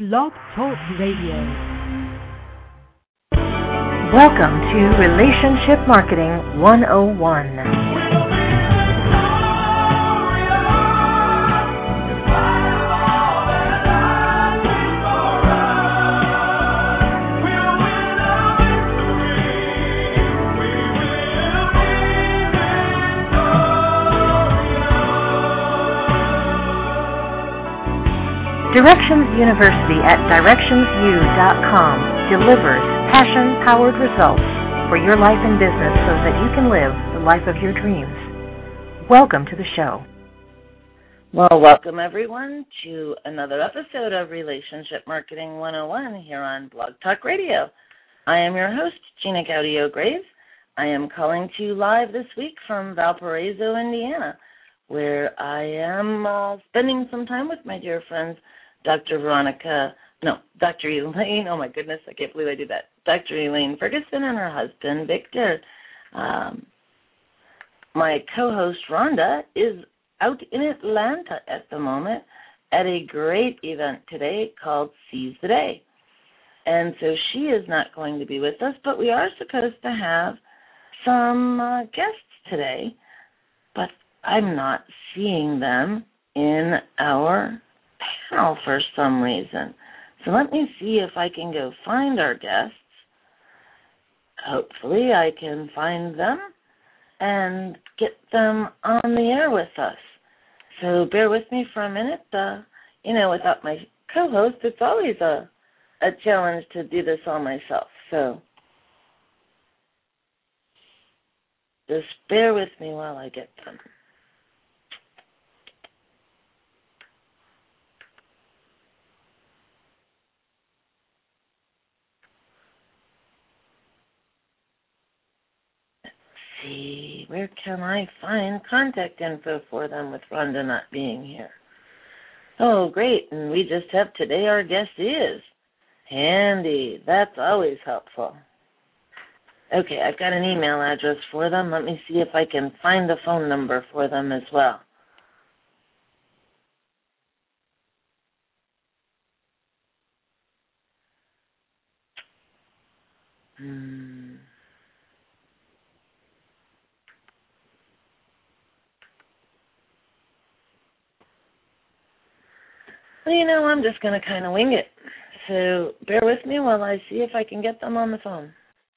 Blog Talk Radio. Welcome to Relationship Marketing 101. Directions University at DirectionsU.com delivers passion-powered results for your life and business so that you can live the life of your dreams. Welcome to the show. Well, welcome everyone to another episode of Relationship Marketing 101 here on Blog Talk Radio. I am your host, Gina Gaudio-Graves. I am calling to you live this week from Valparaiso, Indiana, where I am spending some time with my dear friends, Dr. Elaine, oh my goodness, I can't believe I did that, Dr. Elaine Ferguson and her husband, Victor. My co-host, Rhonda, is out in Atlanta at the moment at a great event today called Seize the Day. And so she is not going to be with us, but we are supposed to have some guests today, but I'm not seeing them in our panel for some reason. So let me see if I can go find our guests. Hopefully I can find them and get them on the air with us. So bear with me for a minute. Without my co-host, it's always a challenge to do this all myself. So just bear with me while I get them. See, where can I find contact info for them with Rhonda not being here? Oh, great, and we just have today our guest is handy. That's always helpful. Okay, I've got an email address for them. Let me see if I can find the phone number for them as well. Well, I'm just going to kind of wing it. So bear with me while I see if I can get them on the phone.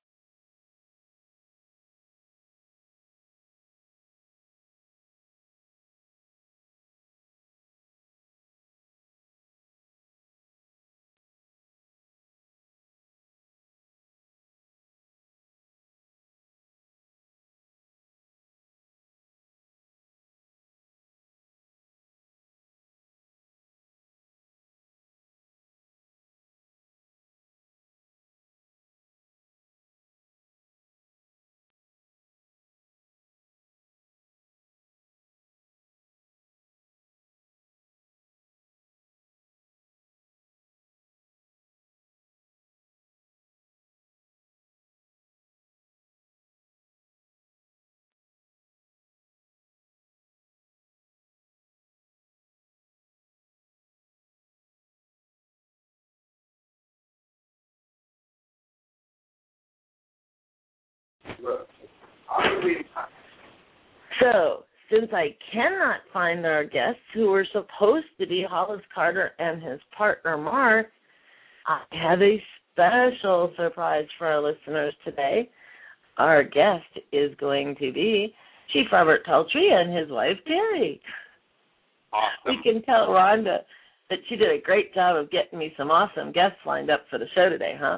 So, since I cannot find our guests who were supposed to be Hollis Carter and his partner Mark, I have a special surprise for our listeners today. Our guest is going to be Chief Robert Peltry and his wife Terry. Awesome. We can tell Rhonda that she did a great job of getting me some awesome guests lined up for the show today, huh?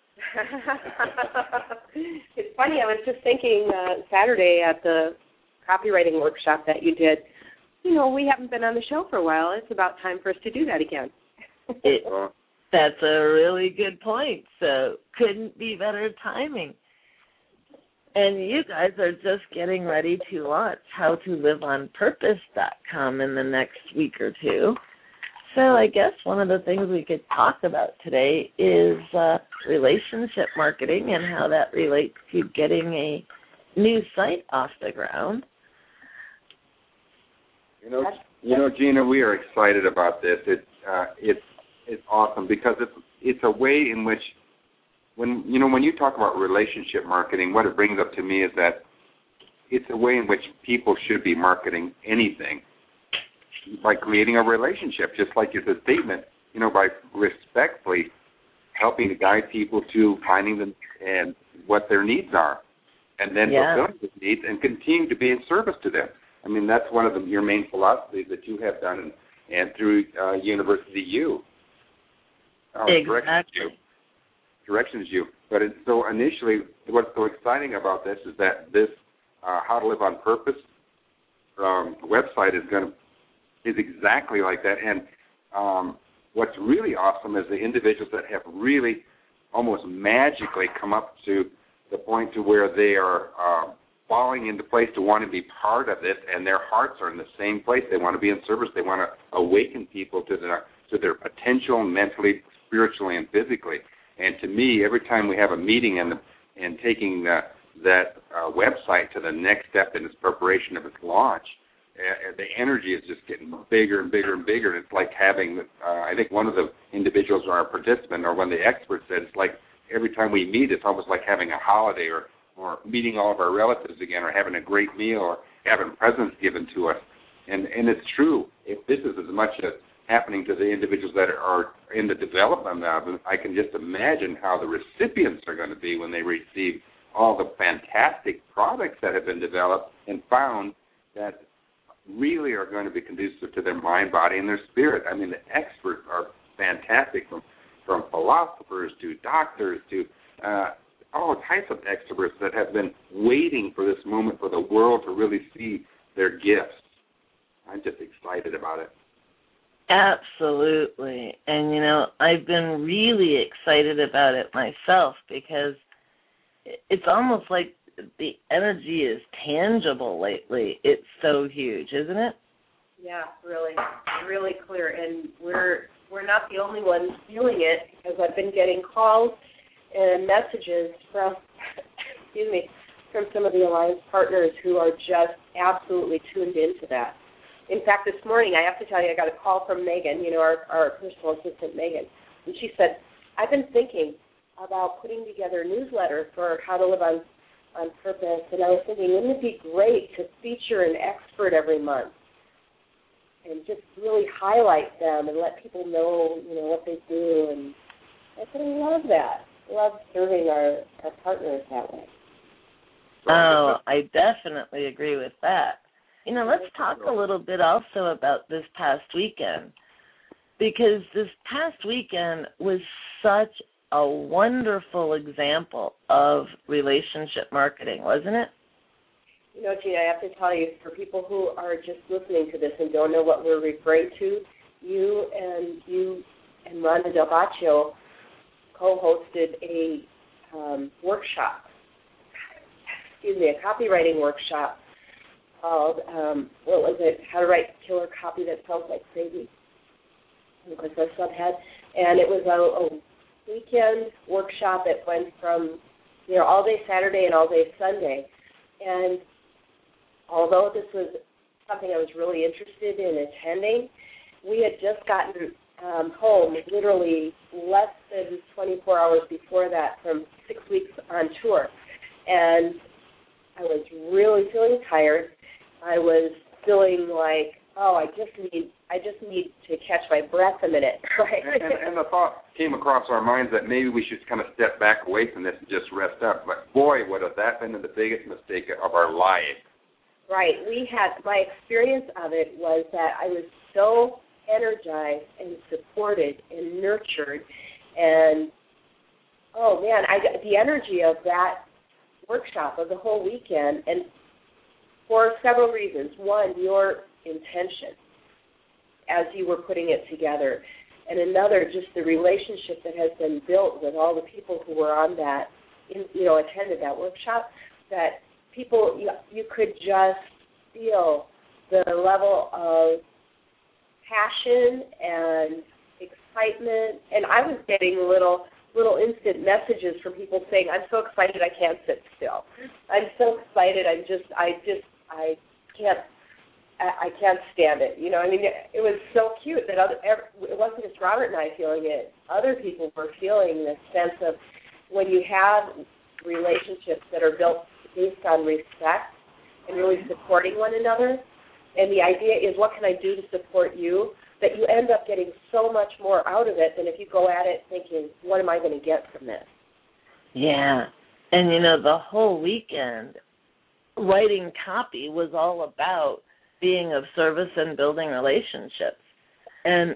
It's funny, I was just thinking Saturday at the copywriting workshop that you did, we haven't been on the show for a while. It's about time for us to do that again. That's a really good point. So couldn't be better timing. And you guys are just getting ready to launch HowToLiveOnPurpose.com in the next week or two. So I guess one of the things we could talk about today is relationship marketing and how that relates to getting a new site off the ground. Gina, we are excited about this. It's is awesome because it's a way in which when you talk about relationship marketing, what it brings up to me is that it's a way in which people should be marketing anything by creating a relationship, just like it's a statement, by respectfully helping to guide people to finding them and what their needs are, and then fulfilling those needs and continue to be in service to them. I mean, that's one of your main philosophies that you have done, and through University U. Exactly. Directions U. But so initially, what's so exciting about this is that this How to Live on Purpose website is exactly like that. And what's really awesome is the individuals that have really almost magically come up to the point to where they are falling into place to want to be part of this, and their hearts are in the same place. They want to be in service. They want to awaken people to their potential mentally, spiritually, and physically. And to me, every time we have a meeting and taking that website to the next step in its preparation of its launch, the energy is just getting bigger and bigger and bigger. And it's like having, I think one of the individuals or our participant or one of the experts said, it's like every time we meet, it's almost like having a holiday or meeting all of our relatives again or having a great meal or having presents given to us. And it's true. If this is as much as happening to the individuals that are in the development of it, I can just imagine how the recipients are going to be when they receive all the fantastic products that have been developed and found that really are going to be conducive to their mind, body, and their spirit. I mean, the experts are fantastic, from philosophers to doctors to all types of experts that have been waiting for this moment for the world to really see their gifts. I'm just excited about it. Absolutely. And, I've been really excited about it myself because it's almost like the energy is tangible lately. It's so huge, isn't it? Yeah, really clear. And we're not the only ones feeling it because I've been getting calls and messages from some of the Alliance partners who are just absolutely tuned into that. In fact, this morning, I have to tell you, I got a call from Megan, our personal assistant, Megan, and she said, I've been thinking about putting together a newsletter for How to Live on Purpose, and I was thinking, wouldn't it be great to feature an expert every month and just really highlight them and let people know, what they do, and I said, I love that. I love serving our partners that way. Oh, I definitely agree with that. Let's talk a little bit also about this past weekend, because this past weekend was such a wonderful example of relationship marketing, wasn't it? Gina, I have to tell you, for people who are just listening to this and don't know what we're referring to, you and Rhonda Del Baccio co-hosted a workshop, a copywriting workshop called, what was it, How to Write Killer Copy That Sells Like Crazy, because our sub had, and it was a weekend workshop that went from, all day Saturday and all day Sunday, and although this was something I was really interested in attending, we had just gotten home literally less than 24 hours before that from 6 weeks on tour, and I was really feeling tired. I was feeling like, I just need to catch my breath a minute, right? And the thought came across our minds that maybe we should kind of step back away from this and just rest up. But boy, would have that been the biggest mistake of our life. Right. My experience of it was that I was so energized and supported and nurtured, and the energy of that workshop of the whole weekend, and for several reasons. One, your intention as you were putting it together, and another, just the relationship that has been built with all the people who were on that, attended that workshop, that people, you could just feel the level of passion and excitement, and I was getting little instant messages from people saying, I'm so excited I can't sit still. I'm so excited I can't I can't stand it. You know, I mean, it was so cute that it wasn't just Robert and I feeling it. Other people were feeling this sense of when you have relationships that are built based on respect and really supporting one another, and the idea is what can I do to support you, that you end up getting so much more out of it than if you go at it thinking, what am I going to get from this? Yeah. And, you know, the whole weekend, writing copy was all about being of service and building relationships. And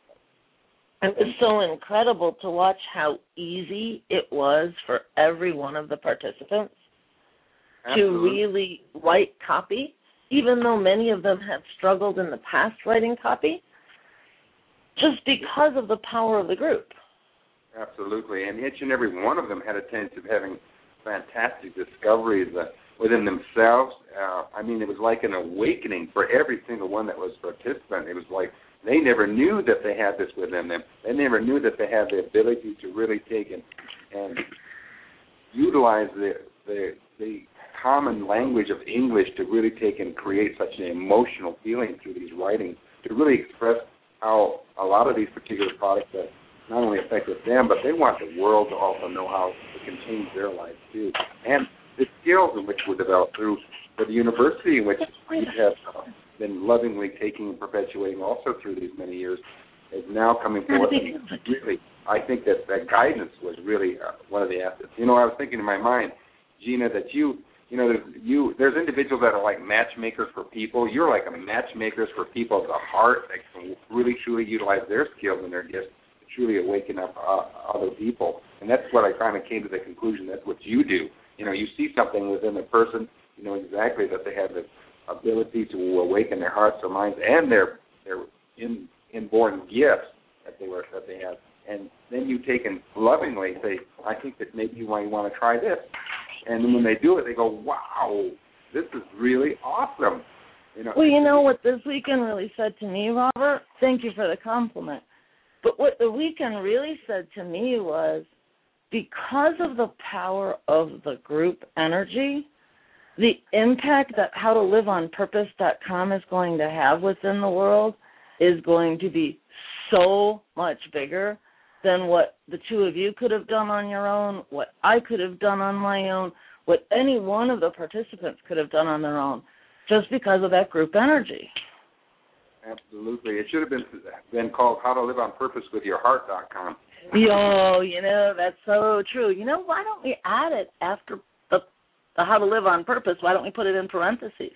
it was so incredible to watch how easy it was for every one of the participants to really write copy, even though many of them have struggled in the past writing copy, just because of the power of the group. Absolutely. And each and every one of them had a tendency of having fantastic discoveries within themselves. I mean, it was like an awakening for every single one that was a participant. It was like they never knew that they had this within them. They never knew that they had the ability to really take and utilize the common language of English to really take and create such an emotional feeling through these writings, to really express how a lot of these particular products that not only affected them, but they want the world to also know how it can change their lives too. And the skills in which were developed through the university, in which we have been lovingly taking and perpetuating also through these many years, is now coming forth. And really, I think that guidance was really one of the assets. You know, I was thinking in my mind, Gina, that there's individuals that are like matchmakers for people. You're like a matchmakers for people of the heart that can really truly utilize their skills and their gifts to truly awaken up other people. And that's what I kind of came to the conclusion. That's what you do. You know, you see something within a person, you know exactly that they have the ability to awaken their hearts, their minds, and their inborn gifts that they have. And then you take and lovingly say, I think that maybe you might want to try this. And then when they do it, they go, wow, this is really awesome. You know. Well, you know what this weekend really said to me, Robert? Thank you for the compliment. But what the weekend really said to me was, because of the power of the group energy, the impact that howtoliveonpurpose.com is going to have within the world is going to be so much bigger than what the two of you could have done on your own, what I could have done on my own, what any one of the participants could have done on their own, just because of that group energy. Absolutely. It should have been called howtoliveonpurposewithyourheart.com. Yo, you know, that's so true. You know, why don't we add it after the How to Live on Purpose? Why don't we put it in parentheses?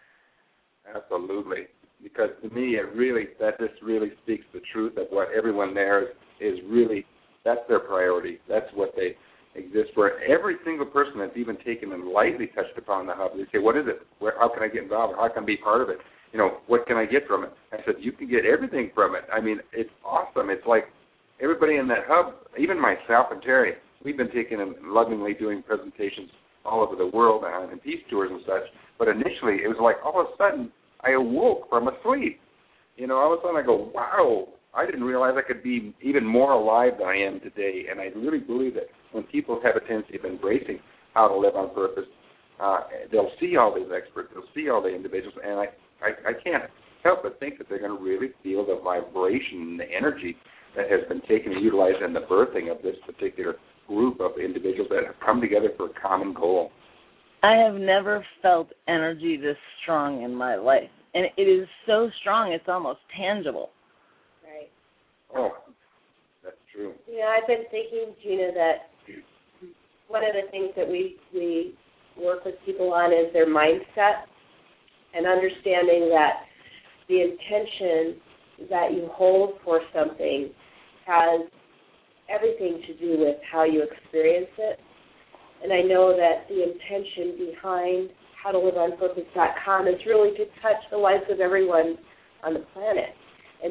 Absolutely. Because to me, that just really speaks the truth of what everyone there is really, that's their priority. That's what they exist for. Every single person that's even taken and lightly touched upon the hub, they say, what is it? How can I get involved? How can I be part of it? You know, what can I get from it? I said, you can get everything from it. I mean, it's awesome. It's like everybody in that hub, even myself and Terry, we've been taking and lovingly doing presentations all over the world and peace tours and such. But initially, it was like all of a sudden, I awoke from a sleep. You know, all of a sudden I go, wow, I didn't realize I could be even more alive than I am today. And I really believe that when people have a tendency of embracing how to live on purpose, they'll see all these experts, they'll see all the individuals, and I can't help but think that they're going to really feel the vibration and the energy that has been taken and utilized in the birthing of this particular group of individuals that have come together for a common goal. I have never felt energy this strong in my life. And it is so strong, it's almost tangible. Right. Oh, that's true. Yeah, I've been thinking, Gina, that one of the things that we work with people on is their mindset and understanding that the intention that you hold for something has everything to do with how you experience it. And I know that the intention behind howtoliveonpurpose.com is really to touch the lives of everyone on the planet and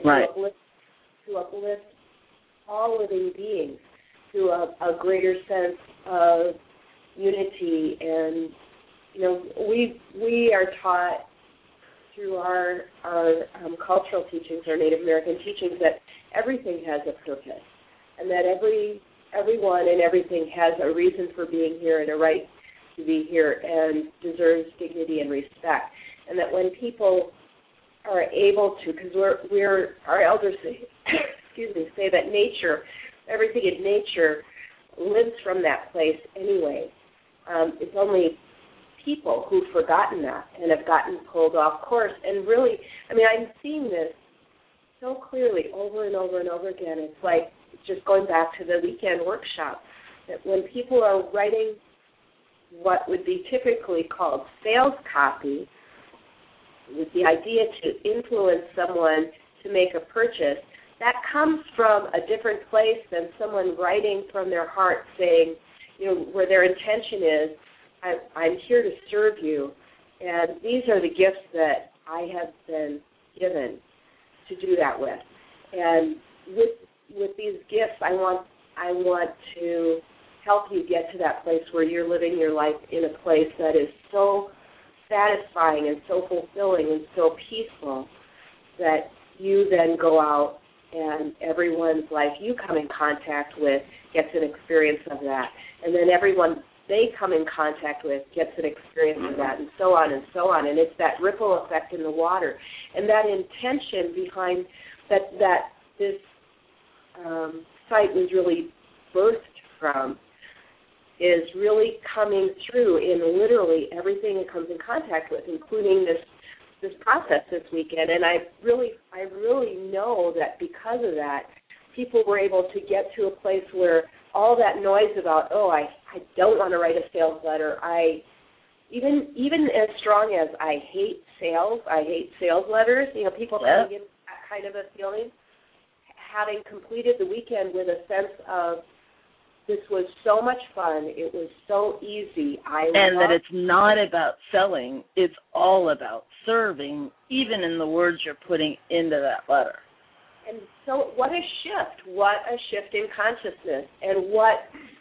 to uplift all living beings to a greater sense of unity. And, you know, we are taught through our cultural teachings, our Native American teachings, that everything has a purpose and that everyone and everything has a reason for being here and a right to be here and deserves dignity and respect. And that when people are able to, because our elders say, say that nature, everything in nature lives from that place anyway. It's only people who've forgotten that and have gotten pulled off course. And really, I mean, I'm seeing this so clearly over and over and over again. It's like just going back to the weekend workshop, that when people are writing what would be typically called sales copy, with the idea to influence someone to make a purchase, that comes from a different place than someone writing from their heart saying, where their intention is, I'm here to serve you, and these are the gifts that I have been given to do that with. And with these gifts, I want to help you get to that place where you're living your life in a place that is so satisfying and so fulfilling and so peaceful that you then go out and everyone's life you come in contact with gets an experience of that. And then everyone they come in contact with gets an experience of that, and so on and so on. And it's that ripple effect in the water. And that intention behind that this site was really birthed from is really coming through in literally everything it comes in contact with, including this process this weekend. And I really know that because of that, people were able to get to a place where all that noise about, I don't want to write a sales letter, even as strong as I hate sales letters, people kind of get that kind of a feeling, having completed the weekend with a sense of, this was so much fun. It was so easy. And that it's not about selling. It's all about serving, even in the words you're putting into that letter. And so what a shift. What a shift in consciousness. And what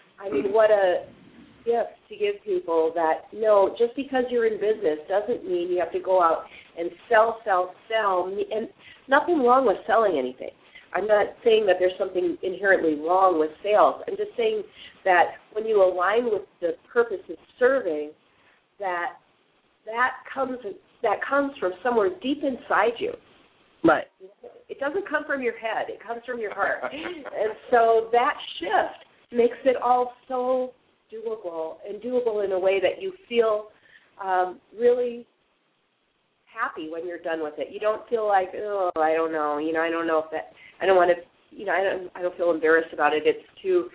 a gift to give people that, no, just because you're in business doesn't mean you have to go out and sell. And nothing wrong with selling anything. I'm not saying that there's something inherently wrong with sales. I'm just saying that when you align with the purpose of serving, that comes from somewhere deep inside you. Right. It doesn't come from your head. It comes from your heart. And so that shift makes it all so doable, and doable in a way that you feel really happy when you're done with it. You don't feel like, I don't know, I don't know if that, I don't want to, I don't feel embarrassed about it. It's too,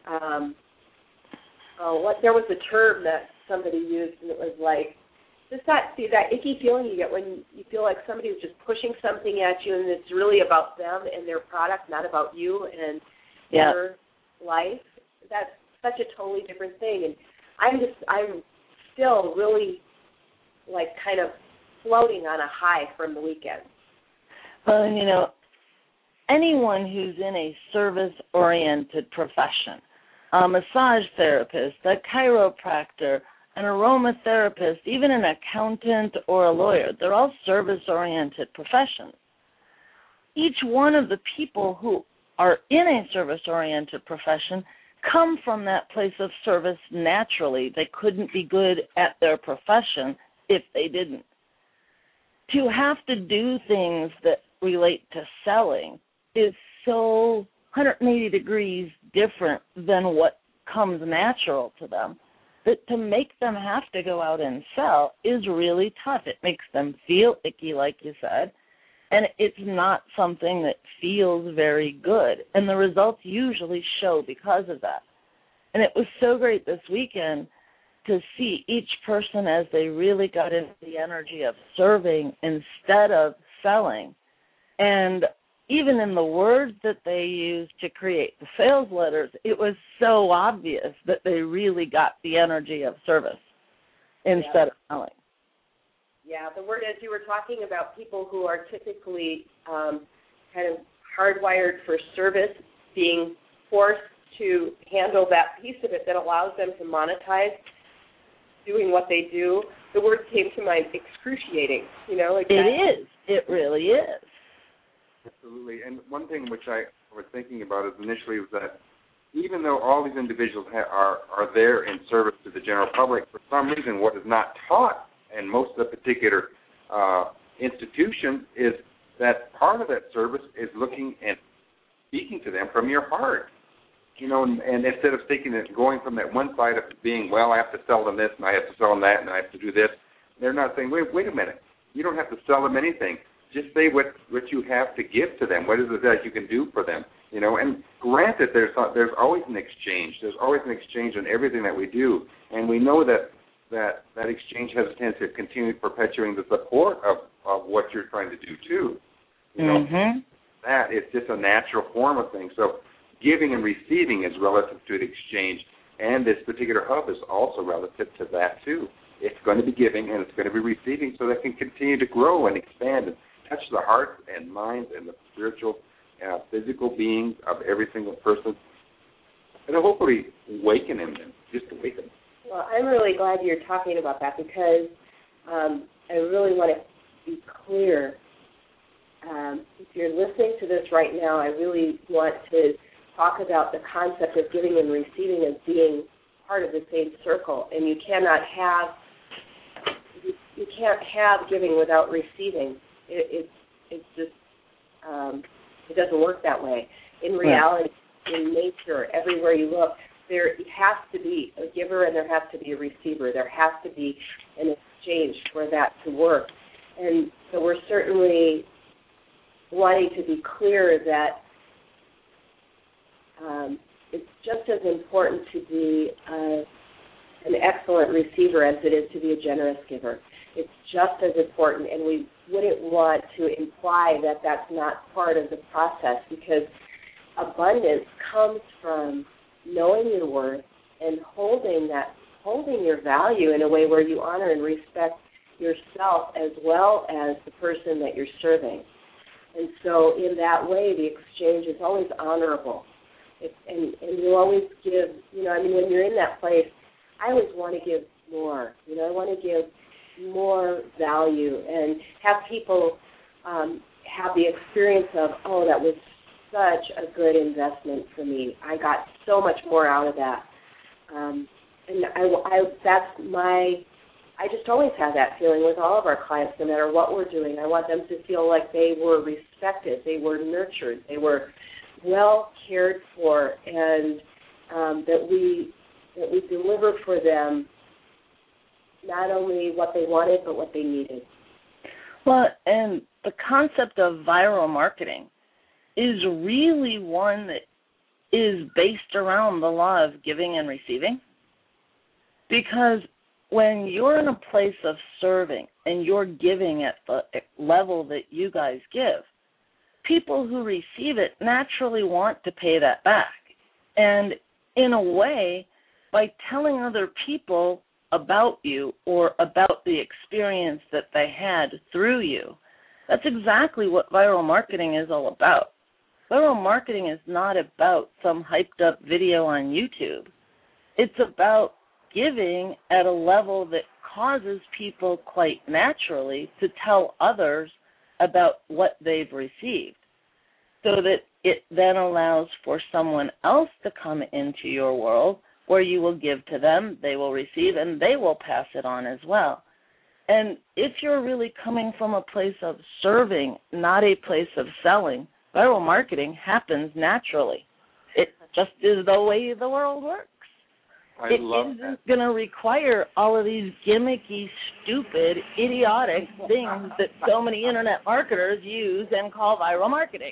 there was a term that somebody used, and it was like, just that icky feeling you get when you feel like somebody's just pushing something at you, and it's really about them and their product, not about you and your life. That's such a totally different thing. And I'm still really like kind of floating on a high from the weekend. Well, anyone who's in a service-oriented profession, a massage therapist, a chiropractor, an aromatherapist, even an accountant or a lawyer, they're all service-oriented professions. Each one of the people who are in a service-oriented profession come from that place of service naturally. They couldn't be good at their profession if they didn't. To have to do things that relate to selling is so 180 degrees different than what comes natural to them, that to make them have to go out and sell is really tough. It makes them feel icky, like you said, and it's not something that feels very good. And the results usually show because of that. And it was so great this weekend to see each person as they really got into the energy of serving instead of selling. And even in the words that they used to create the sales letters, it was so obvious that they really got the energy of service instead of selling. Yeah, the word, as you were talking about people who are typically kind of hardwired for service, being forced to handle that piece of it that allows them to monetize doing what they do, the word came to mind, excruciating. Like it is. It really is. Absolutely. And one thing which I was thinking about is initially was that even though all these individuals are there in service to the general public, for some reason what is not taught in most of the particular institutions is that part of that service is looking and speaking to them from your heart. And instead of going from that one side of being, well, I have to sell them this, and I have to sell them that, and I have to do this, they're not saying, wait a minute, you don't have to sell them anything. Just say what you have to give to them. What is it that you can do for them? And granted, there's always an exchange. There's always an exchange in everything that we do, and we know that exchange has a tendency to continue perpetuating the support of what you're trying to do too. That is just a natural form of things. So giving and receiving is relative to the exchange, and this particular hub is also relative to that too. It's going to be giving and it's going to be receiving so that it can continue to grow and expand and touch the hearts and minds and the spiritual, physical beings of every single person, and hopefully awaken them, just awaken them. Well, I'm really glad you're talking about that because I really want to be clear. If you're listening to this right now, I really want to talk about the concept of giving and receiving as being part of the same circle, and you can't have giving without receiving. It's just it doesn't work that way. In reality, in nature, everywhere you look, there has to be a giver and there has to be a receiver. There has to be an exchange for that to work. And so we're certainly wanting to be clear that it's just as important to be an excellent receiver as it is to be a generous giver. It's just as important, and we wouldn't want to imply that that's not part of the process, because abundance comes from knowing your worth and holding your value in a way where you honor and respect yourself as well as the person that you're serving. And so in that way, the exchange is always honorable. And you always give, when you're in that place, I always want to give more. I want to give more value and have people have the experience of, oh, that was such a good investment for me. I got so much more out of that. And I just always have that feeling with all of our clients, no matter what we're doing. I want them to feel like they were respected, they were nurtured, they were well cared for, and that we deliver for them not only what they wanted, but what they needed. Well, and the concept of viral marketing is really one that is based around the law of giving and receiving. Because when you're in a place of serving and you're giving at the level that you guys give, people who receive it naturally want to pay that back. And in a way, by telling other people about you or about the experience that they had through you, that's exactly what viral marketing is all about. Viral marketing is not about some hyped-up video on YouTube. It's about giving at a level that causes people quite naturally to tell others about what they've received, so that it then allows for someone else to come into your world where you will give to them, they will receive, and they will pass it on as well. And if you're really coming from a place of serving, not a place of selling, viral marketing happens naturally. It just is the way the world works. It isn't going to require all of these gimmicky, stupid, idiotic things that so many internet marketers use and call viral marketing.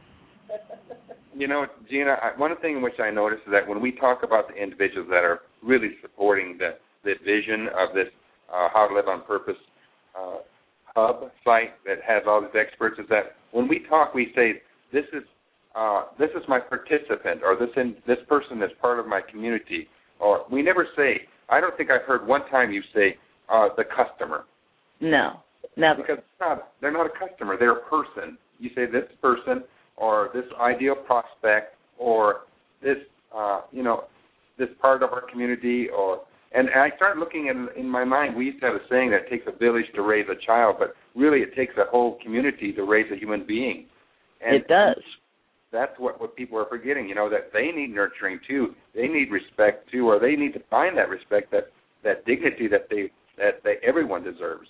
Gina, one thing which I noticed is that when we talk about the individuals that are really supporting the vision of this How to Live on Purpose hub site that has all these experts, is that when we talk, we say, this is my participant, or this person is part of my community. Or we never say, I don't think I've heard one time you say the customer. No, never. Because they're not a customer, they're a person. You say this person, or this ideal prospect, or this, this part of our community, and I started looking in my mind, we used to have a saying that it takes a village to raise a child, but really it takes a whole community to raise a human being. And it does. That's what people are forgetting, that they need nurturing too. They need respect too, or they need to find that respect, that dignity that everyone deserves.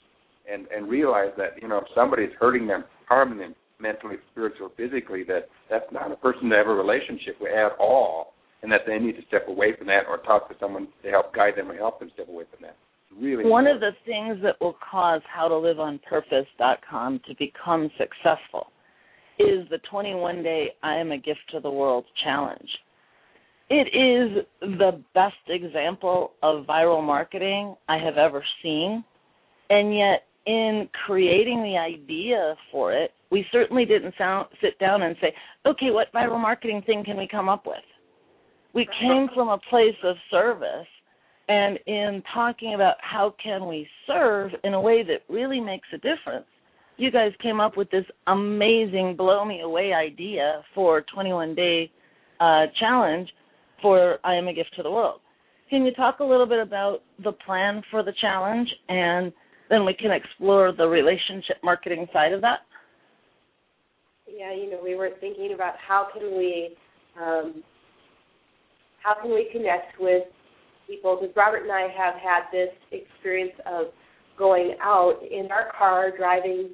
and realize that, you know, if somebody's hurting them, harming them mentally, spiritually, physically, that's not a person to have a relationship with at all, and that they need to step away from that or talk to someone to help guide them and help them step away from that. Really one of the things that will cause HowToLiveOnPurpose.com to become successful is the 21-day I Am a Gift to the World challenge. It is the best example of viral marketing I have ever seen, and yet in creating the idea for it, we certainly didn't sit down and say, okay, what viral marketing thing can we come up with? We came from a place of service, and in talking about how can we serve in a way that really makes a difference, you guys came up with this amazing blow-me-away idea for 21-day challenge for I Am a Gift to the World. Can you talk a little bit about the plan for the challenge, and then we can explore the relationship marketing side of that? Yeah, you know, we were thinking about how can we connect with people, because Robert and I have had this experience of going out in our car, driving,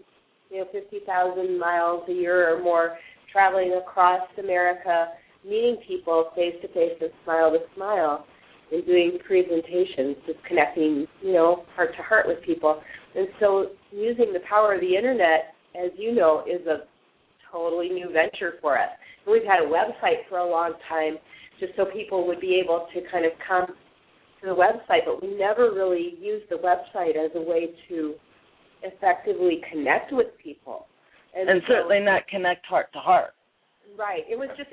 50,000 miles a year or more, traveling across America, meeting people face-to-face and smile to smile, and doing presentations, just connecting, heart to heart with people. And so using the power of the Internet, as you know, is a totally new venture for us. And we've had a website for a long time just so people would be able to kind of come to the website, but we never really used the website as a way to effectively connect with people. And certainly not connect heart to heart. Right. It was just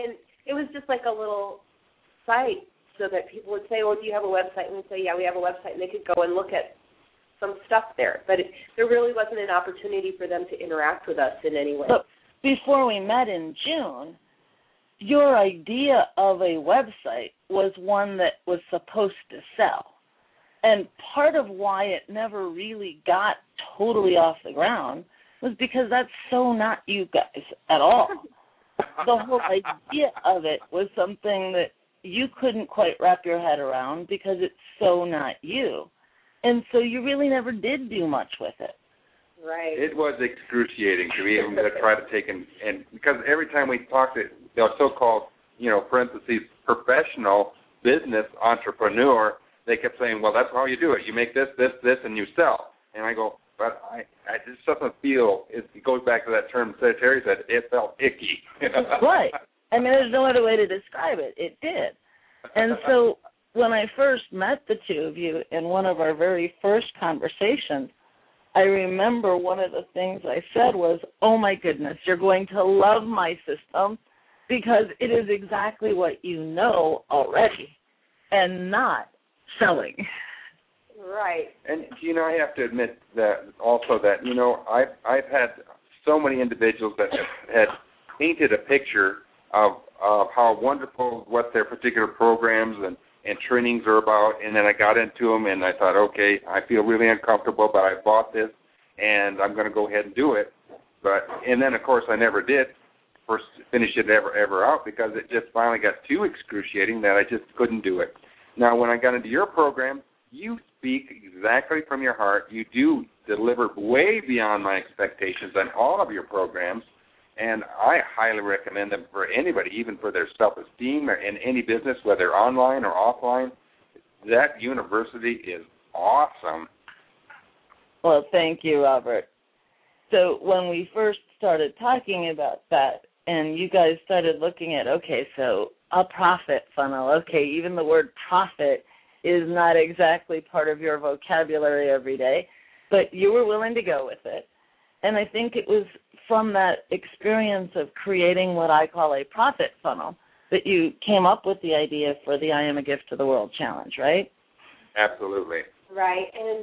like a little site so that people would say, well, do you have a website? And we'd say, yeah, we have a website, and they could go and look at some stuff there. But there really wasn't an opportunity for them to interact with us in any way. But before we met in June, your idea of a website was one that was supposed to sell. And part of why it never really got totally off the ground was because that's so not you guys at all. The whole idea of it was something that you couldn't quite wrap your head around because it's so not you. And so you really never did do much with it. Right. It was excruciating to be able to try to take and because every time we talked to the so-called, parentheses, professional business entrepreneur, they kept saying, well, that's how you do it. You make this, and you sell. And I go, but I just doesn't feel, it goes back to that term Terry said, it felt icky. Right. I mean, there's no other way to describe it. It did. And so when I first met the two of you in one of our very first conversations, I remember one of the things I said was, oh, my goodness, you're going to love my system because it is exactly what you know already and not selling. Right. And, I have to admit that also that, I've had so many individuals that had painted a picture of how wonderful what their particular programs and trainings are about, and then I got into them, and I thought, okay, I feel really uncomfortable, but I bought this, and I'm going to go ahead and do it. And then, of course, I never did finish it ever out because it just finally got too excruciating that I just couldn't do it. Now, when I got into your program, you speak exactly from your heart. You do deliver way beyond my expectations on all of your programs, and I highly recommend them for anybody, even for their self-esteem or in any business, whether online or offline. That university is awesome. Well, thank you, Robert. So when we first started talking about that, and you guys started looking at, okay, so a profit funnel, okay, even the word profit is not exactly part of your vocabulary every day, but you were willing to go with it. And I think it was from that experience of creating what I call a profit funnel that you came up with the idea for the I Am a Gift to the World challenge, right? Absolutely. Right. And,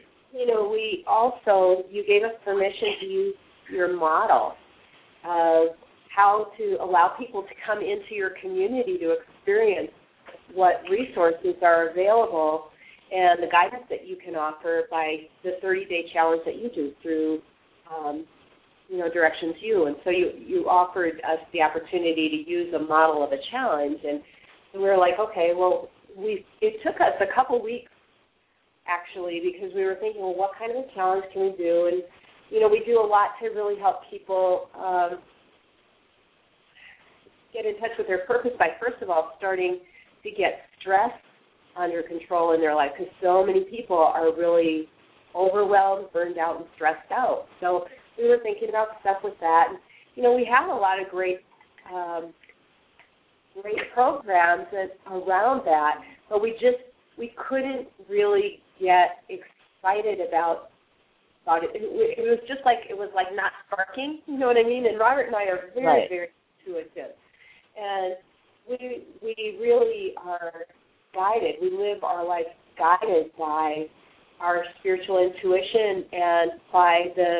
you gave us permission to use your model of how to allow people to come into your community to experience what resources are available and the guidance that you can offer by the 30-day challenge that you do through, Directions U. And so you offered us the opportunity to use a model of a challenge, and we were like, okay, well, it took us a couple weeks actually, because we were thinking, well, what kind of a challenge can we do? And, we do a lot to really help people get in touch with their purpose by, first of all, starting to get stress under control in their life, because so many people are really overwhelmed, burned out, and stressed out. So we were thinking about stuff with that. And, we have a lot of great programs around that, but we couldn't really get excited about it. It was just like, it was like not sparking, you know what I mean? And Robert and I are very, very intuitive. And we really are guided. We live our life guided by our spiritual intuition and by the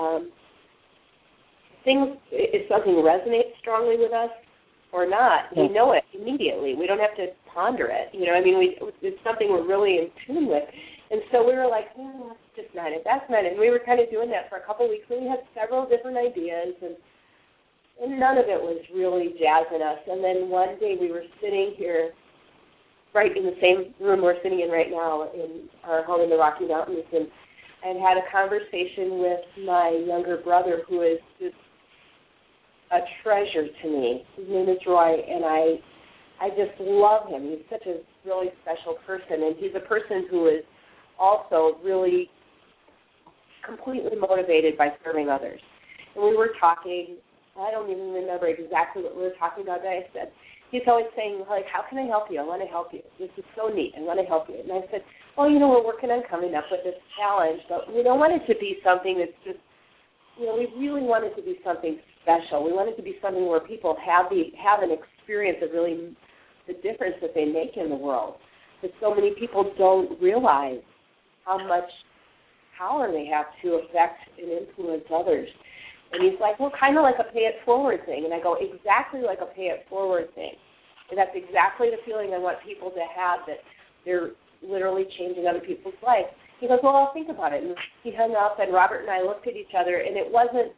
things, if something resonates strongly with us or not, we know it immediately. We don't have to ponder it. It's something we're really in tune with. And so we were like, that's just not it. That's not it. And we were kind of doing that for a couple of weeks, and we had several different ideas, and none of it was really jazzing us. And then one day we were sitting here right in the same room we're sitting in right now in our home in the Rocky Mountains, and I had a conversation with my younger brother, who is just a treasure to me. His name is Roy, and I just love him. He's such a really special person, and he's a person who is also really completely motivated by serving others. And we were talking, I don't even remember exactly what we were talking about, but I said, he's always saying, like, how can I help you? I want to help you. This is so neat. I want to help you. And I said, well, we're working on coming up with this challenge, but we don't want it to be something that's just, we really want it to be something special. We want it to be something where people have an experience of really the difference that they make in the world. That so many people don't realize how much power they have to affect and influence others. And he's like, well, kind of like a pay-it-forward thing. And I go, exactly like a pay-it-forward thing. And that's exactly the feeling I want people to have, that they're literally changing other people's lives. He goes, well, I'll think about it. And he hung up, and Robert and I looked at each other, and it wasn't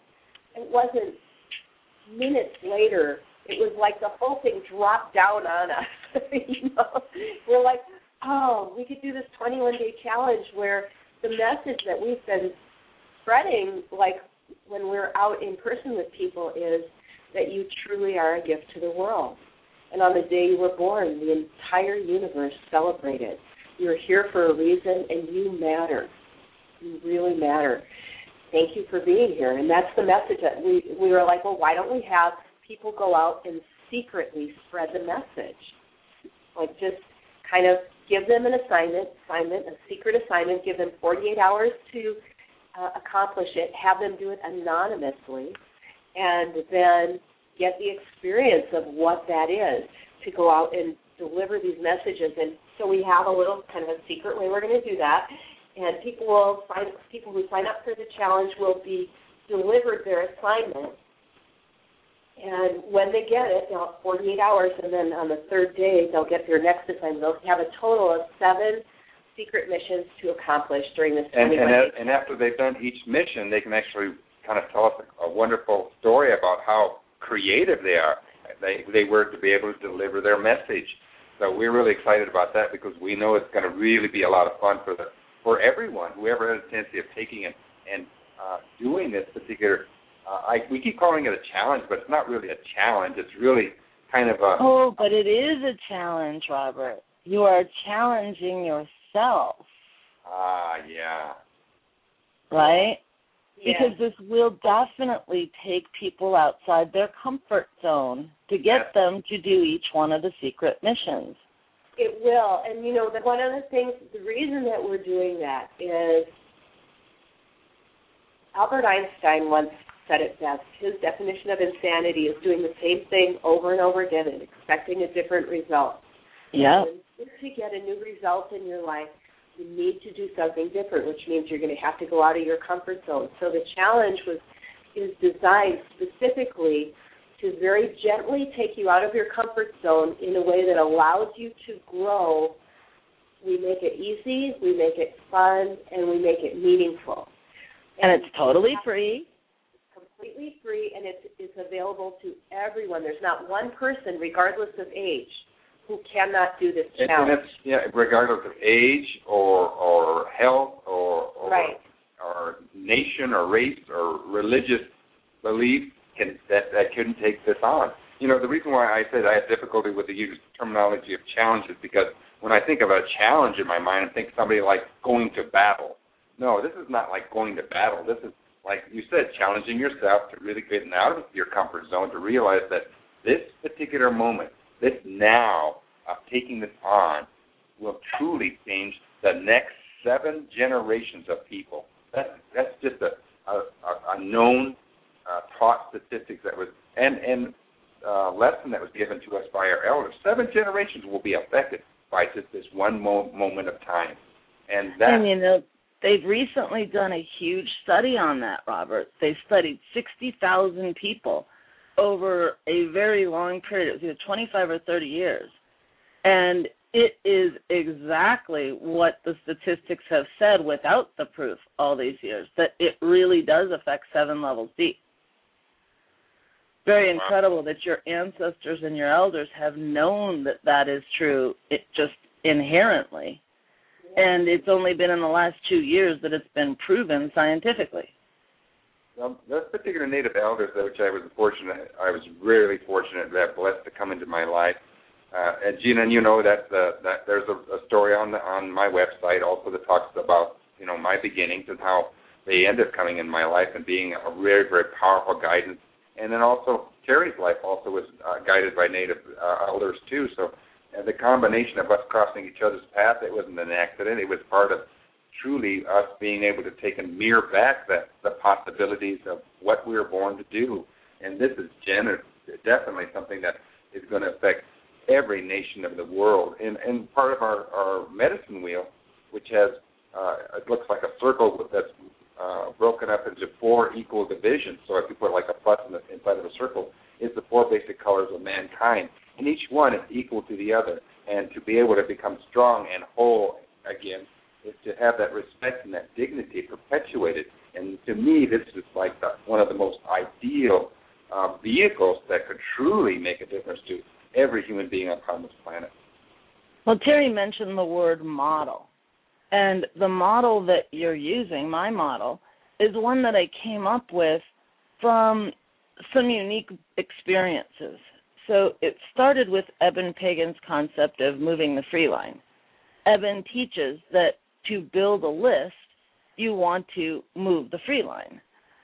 minutes later. It was like the whole thing dropped down on us. We're like, oh, we could do this 21-day challenge where the message that we've been spreading, like when we're out in person with people, is that you truly are a gift to the world. And on the day you were born, the entire universe celebrated. You're here for a reason, and you matter. You really matter. Thank you for being here. And that's the message that we were like, well, why don't we have people go out and secretly spread the message? Like, just kind of give them an assignment, a secret assignment, give them 48 hours to accomplish it, have them do it anonymously, and then get the experience of what that is, to go out and deliver these messages. And so we have a little kind of a secret way we're going to do that, and people who sign up for the challenge will be delivered their assignment. And when they get it, they'll have 48 hours, and then on the third day, they'll get their next assignment. They'll have a total of 7 secret missions to accomplish during this 21 days. And after they've done each mission, they can actually kind of tell us a wonderful story about how creative they are. They were to be able to deliver their message. So we're really excited about that, because we know it's going to really be a lot of fun for everyone, whoever has a tendency of taking it and doing this particular. We keep calling it a challenge, but it's not really a challenge. It's really kind of a... Oh, but it is a challenge, Robert. You are challenging yourself. Yeah. Right? Yeah. Because this will definitely take people outside their comfort zone to get them to do each one of the secret missions. It will. And, one of the things, the reason that we're doing that is Albert Einstein once said it best. His definition of insanity is doing the same thing over and over again and expecting a different result. Yeah. And to get a new result in your life, you need to do something different, which means you're going to have to go out of your comfort zone. So the challenge is designed specifically to very gently take you out of your comfort zone in a way that allows you to grow. We make it easy, we make it fun, and we make it meaningful. And it's totally free. Completely free, and it's available to everyone. There's not one person, regardless of age, who cannot do this And challenge. that's, regardless of age or health or Right. or nation or race or religious belief that couldn't take this on. The reason why I said I have difficulty with the use terminology of challenge is because when I think of a challenge in my mind, I think somebody like going to battle. No, this is not like going to battle. This is, like you said, challenging yourself to really get out of your comfort zone, to realize that this particular moment, this now of taking this on, will truly change the next 7 generations of people. That's just a known taught statistics that was and lesson that was given to us by our elders. 7 generations will be affected by just this one moment of time, and they've recently done a huge study on that, Robert. They studied 60,000 people over a very long period. It was either 25 or 30 years. And it is exactly what the statistics have said without the proof all these years, that it really does affect 7 levels deep. Very incredible that your ancestors and your elders have known that that is true, it just inherently. And it's only been in the last 2 years that it's been proven scientifically. Those particular native elders, which I was really fortunate to have blessed to come into my life. And Gina, that there's a story on my website also that talks about my beginnings and how they ended up coming in my life and being a very, very powerful guidance. And then also Terry's life also was guided by native elders too. So the combination of us crossing each other's path, it wasn't an accident. It was part of truly us being able to take and mirror back the possibilities of what we were born to do. And this is definitely something that is going to affect every nation of the world. And part of our medicine wheel, which has, it looks like a circle that's broken up into 4 equal divisions. So if you put like a plus inside of a circle, it's the 4 basic colors of mankind. And each one is equal to the other. And to be able to become strong and whole again is to have that respect and that dignity perpetuated. And to me, this is like one of the most ideal vehicles that could truly make a difference to every human being upon this planet. Well, Terry mentioned the word model. And the model that you're using, my model, is one that I came up with from some unique experiences. So it started with Eben Pagan's concept of moving the free line. Eben teaches that to build a list, you want to move the free line.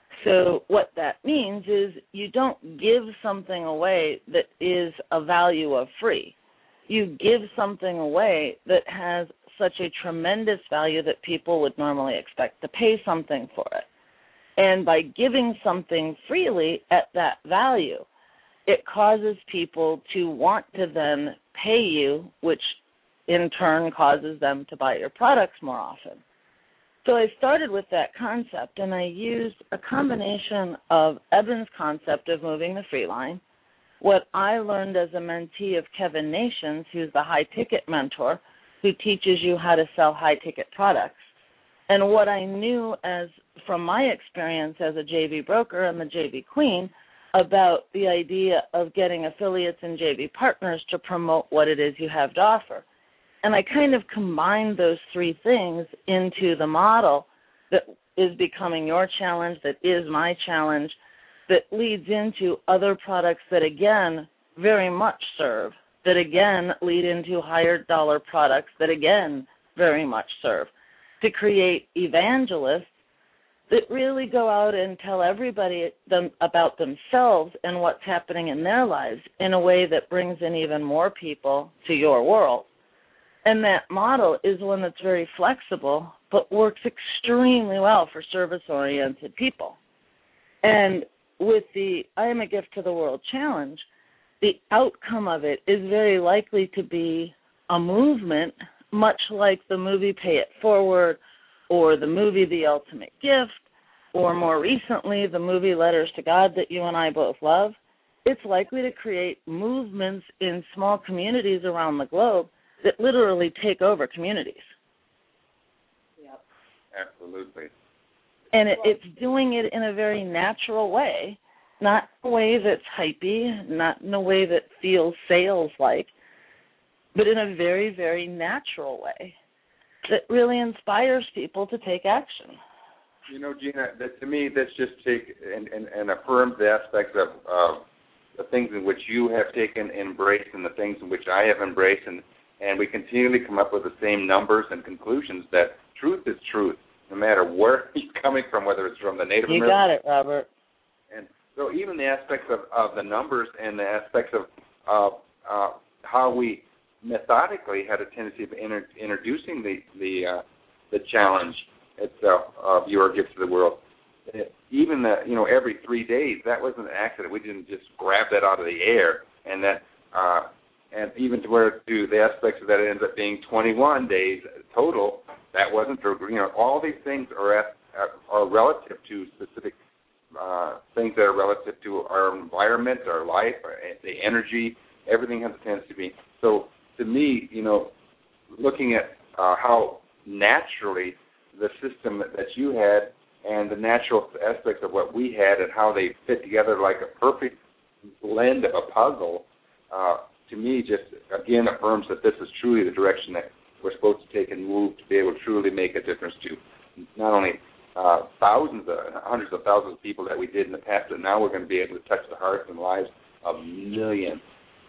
So what that means is you don't give something away that is a value of free. You give something away that has such a tremendous value that people would normally expect to pay something for it. And by giving something freely at that value, it causes people to want to then pay you, which in turn causes them to buy your products more often. So I started with that concept, and I used a combination of Eben's concept of moving the free line, what I learned as a mentee of Kevin Nations, who's the high-ticket mentor, who teaches you how to sell high-ticket products, and what I knew from my experience as a JV broker and the JV queen about the idea of getting affiliates and JV partners to promote what it is you have to offer. And I kind of combined those 3 things into the model that is becoming your challenge, that is my challenge, that leads into other products that, again, very much serve, that, again, lead into higher dollar products that, again, very much serve, to create evangelists that really go out and tell everybody about themselves and what's happening in their lives in a way that brings in even more people to your world. And that model is one that's very flexible, but works extremely well for service-oriented people. And with the I Am a Gift to the World Challenge, the outcome of it is very likely to be a movement, much like the movie Pay It Forward or the movie The Ultimate Gift, or more recently, the movie Letters to God that you and I both love. It's likely to create movements in small communities around the globe that literally take over communities. Yep. Absolutely. And it's doing it in a very natural way, not in a way that's hypey, not in a way that feels sales-like. but in a very, very natural way that really inspires people to take action. You know, Gina, to me, that's just take and affirm the aspects of the things in which you have taken and embraced and the things in which I have embraced, and we continually come up with the same numbers and conclusions that truth is truth, no matter where it's coming from, whether it's from the Native American. You got it, Robert. And so even the aspects of the numbers and the aspects of how we methodically had a tendency of introducing the challenge itself of your gift to the world. Even every 3 days, that wasn't an accident. We didn't just grab that out of the air, and that and even to the aspects of that it ends up being 21 days total. That wasn't true. All these things are relative to specific things that are relative to our environment, our life, the energy. Everything has a tendency to be. So to me, looking at how naturally the system that you had and the natural aspects of what we had and how they fit together like a perfect blend of a puzzle, to me just, again, affirms that this is truly the direction that we're supposed to take and move to be able to truly make a difference to not only hundreds of thousands of people that we did in the past, but now we're going to be able to touch the hearts and lives of millions.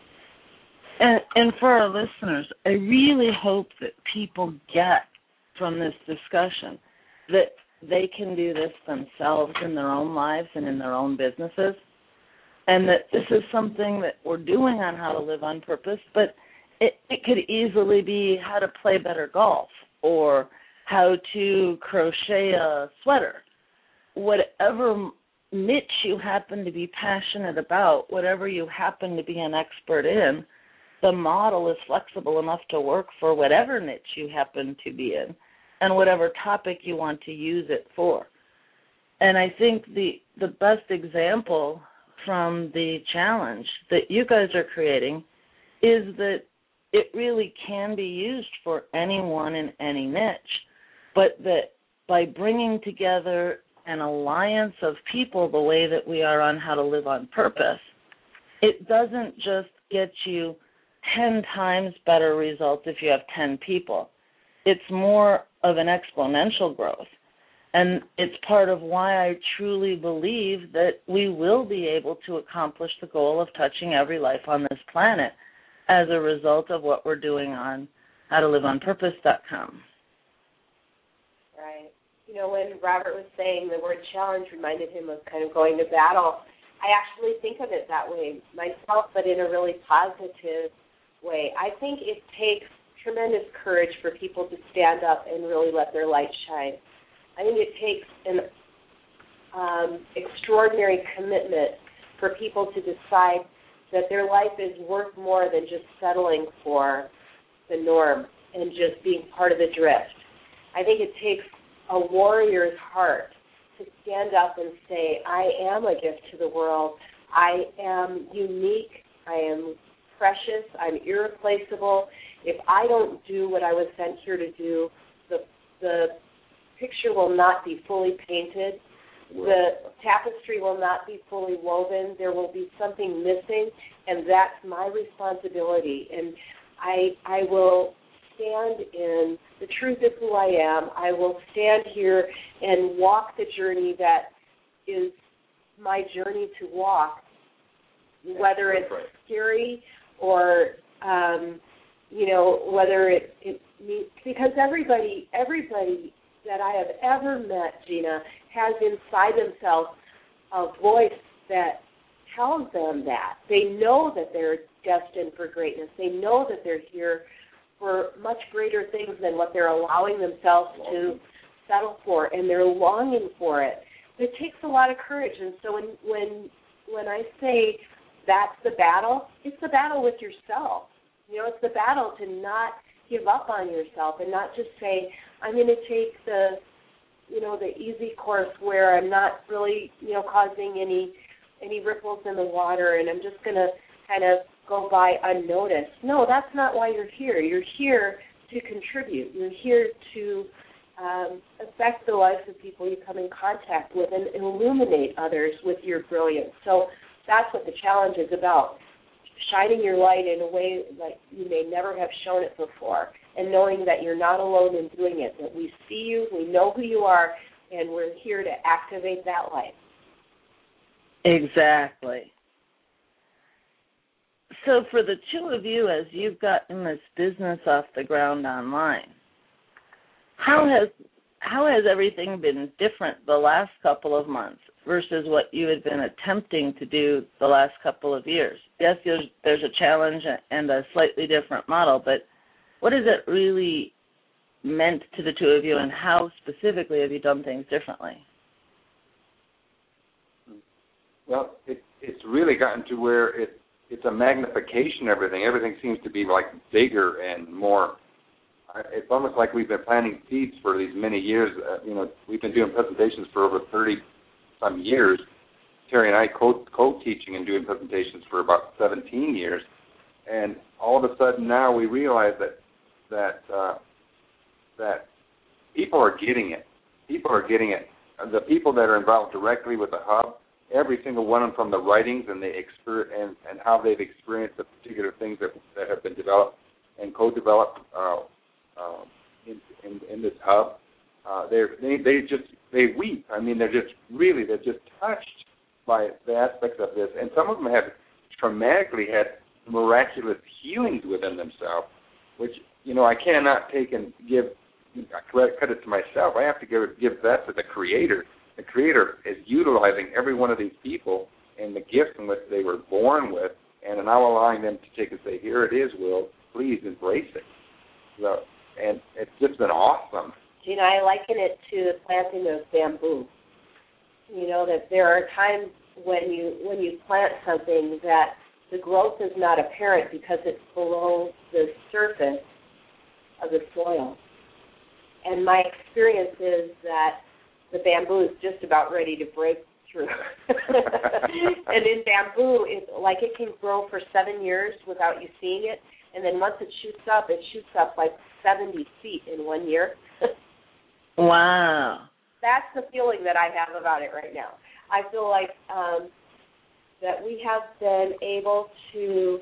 And for our listeners, I really hope that people get from this discussion that they can do this themselves in their own lives and in their own businesses, and that this is something that we're doing on How to Live on Purpose, but it could easily be how to play better golf or how to crochet a sweater. Whatever niche you happen to be passionate about, whatever you happen to be an expert in, the model is flexible enough to work for whatever niche you happen to be in and whatever topic you want to use it for. And I think the best example from the challenge that you guys are creating is that it really can be used for anyone in any niche, but that by bringing together an alliance of people the way that we are on How to Live on Purpose, it doesn't just get you 10 times better results if you have 10 people. It's more of an exponential growth. And it's part of why I truly believe that we will be able to accomplish the goal of touching every life on this planet as a result of what we're doing on howtoliveonpurpose.com. Right. When Robert was saying the word challenge reminded him of kind of going to battle, I actually think of it that way myself, but in a really positive way. I think it takes tremendous courage for people to stand up and really let their light shine. I think it takes an extraordinary commitment for people to decide that their life is worth more than just settling for the norm and just being part of the drift. I think it takes a warrior's heart to stand up and say, I am a gift to the world. I am unique. I am precious. I'm irreplaceable. If I don't do what I was sent here to do, the picture will not be fully painted. The tapestry will not be fully woven. There will be something missing, and that's my responsibility. And I will stand in the truth of who I am. I will stand here and walk the journey that is my journey to walk, whether it's scary or, whether it because everybody that I have ever met, Gina, has inside themselves a voice that tells them that. They know that they're destined for greatness. They know that they're here for much greater things than what they're allowing themselves to settle for, and they're longing for it. It takes a lot of courage, and so when I say that's the battle, it's the battle with yourself. It's the battle to not give up on yourself and not just say, I'm going to take the easy course where I'm not really, causing any ripples in the water and I'm just going to kind of go by unnoticed. No, that's not why you're here. You're here to contribute. You're here to affect the lives of people you come in contact with and illuminate others with your brilliance. So that's what the challenge is about, shining your light in a way like you may never have shown it before, and knowing that you're not alone in doing it, that we see you, we know who you are, and we're here to activate that light. Exactly. So for the two of you, as you've gotten this business off the ground online, how has everything been different the last couple of months versus what you had been attempting to do the last couple of years? Yes, there's a challenge and a slightly different model, but what has it really meant to the two of you, and how specifically have you done things differently? Well, it's really gotten to where it's a magnification of everything. Everything seems to be like bigger and more. It's almost like we've been planting seeds for these many years. We've been doing presentations for over 30-some years. Terry and I co-teaching and doing presentations for about 17 years. And all of a sudden now we realize that people are getting it. People are getting it. The people that are involved directly with the hub, every single one of them, from the writings and the experience and how they've experienced the particular things that have been developed and co-developed in this hub, they weep. I mean, they're just touched by the aspects of this, and some of them have traumatically had miraculous healings within themselves, which I cannot take and give credit to myself. I have to give that to the Creator. The Creator is utilizing every one of these people and the gifts in which they were born with, and now allowing them to take and say, "Here it is, Will. Please embrace it." So, and it's just been awesome. Gina, I liken it to the planting of bamboo. That there are times when you plant something that the growth is not apparent because it's below the surface of the soil. And my experience is that the bamboo is just about ready to break through. And in bamboo, it's like it can grow for 7 years without you seeing it. And then once it shoots up like 70 feet in 1 year. Wow. That's the feeling that I have about it right now. I feel like that we have been able to,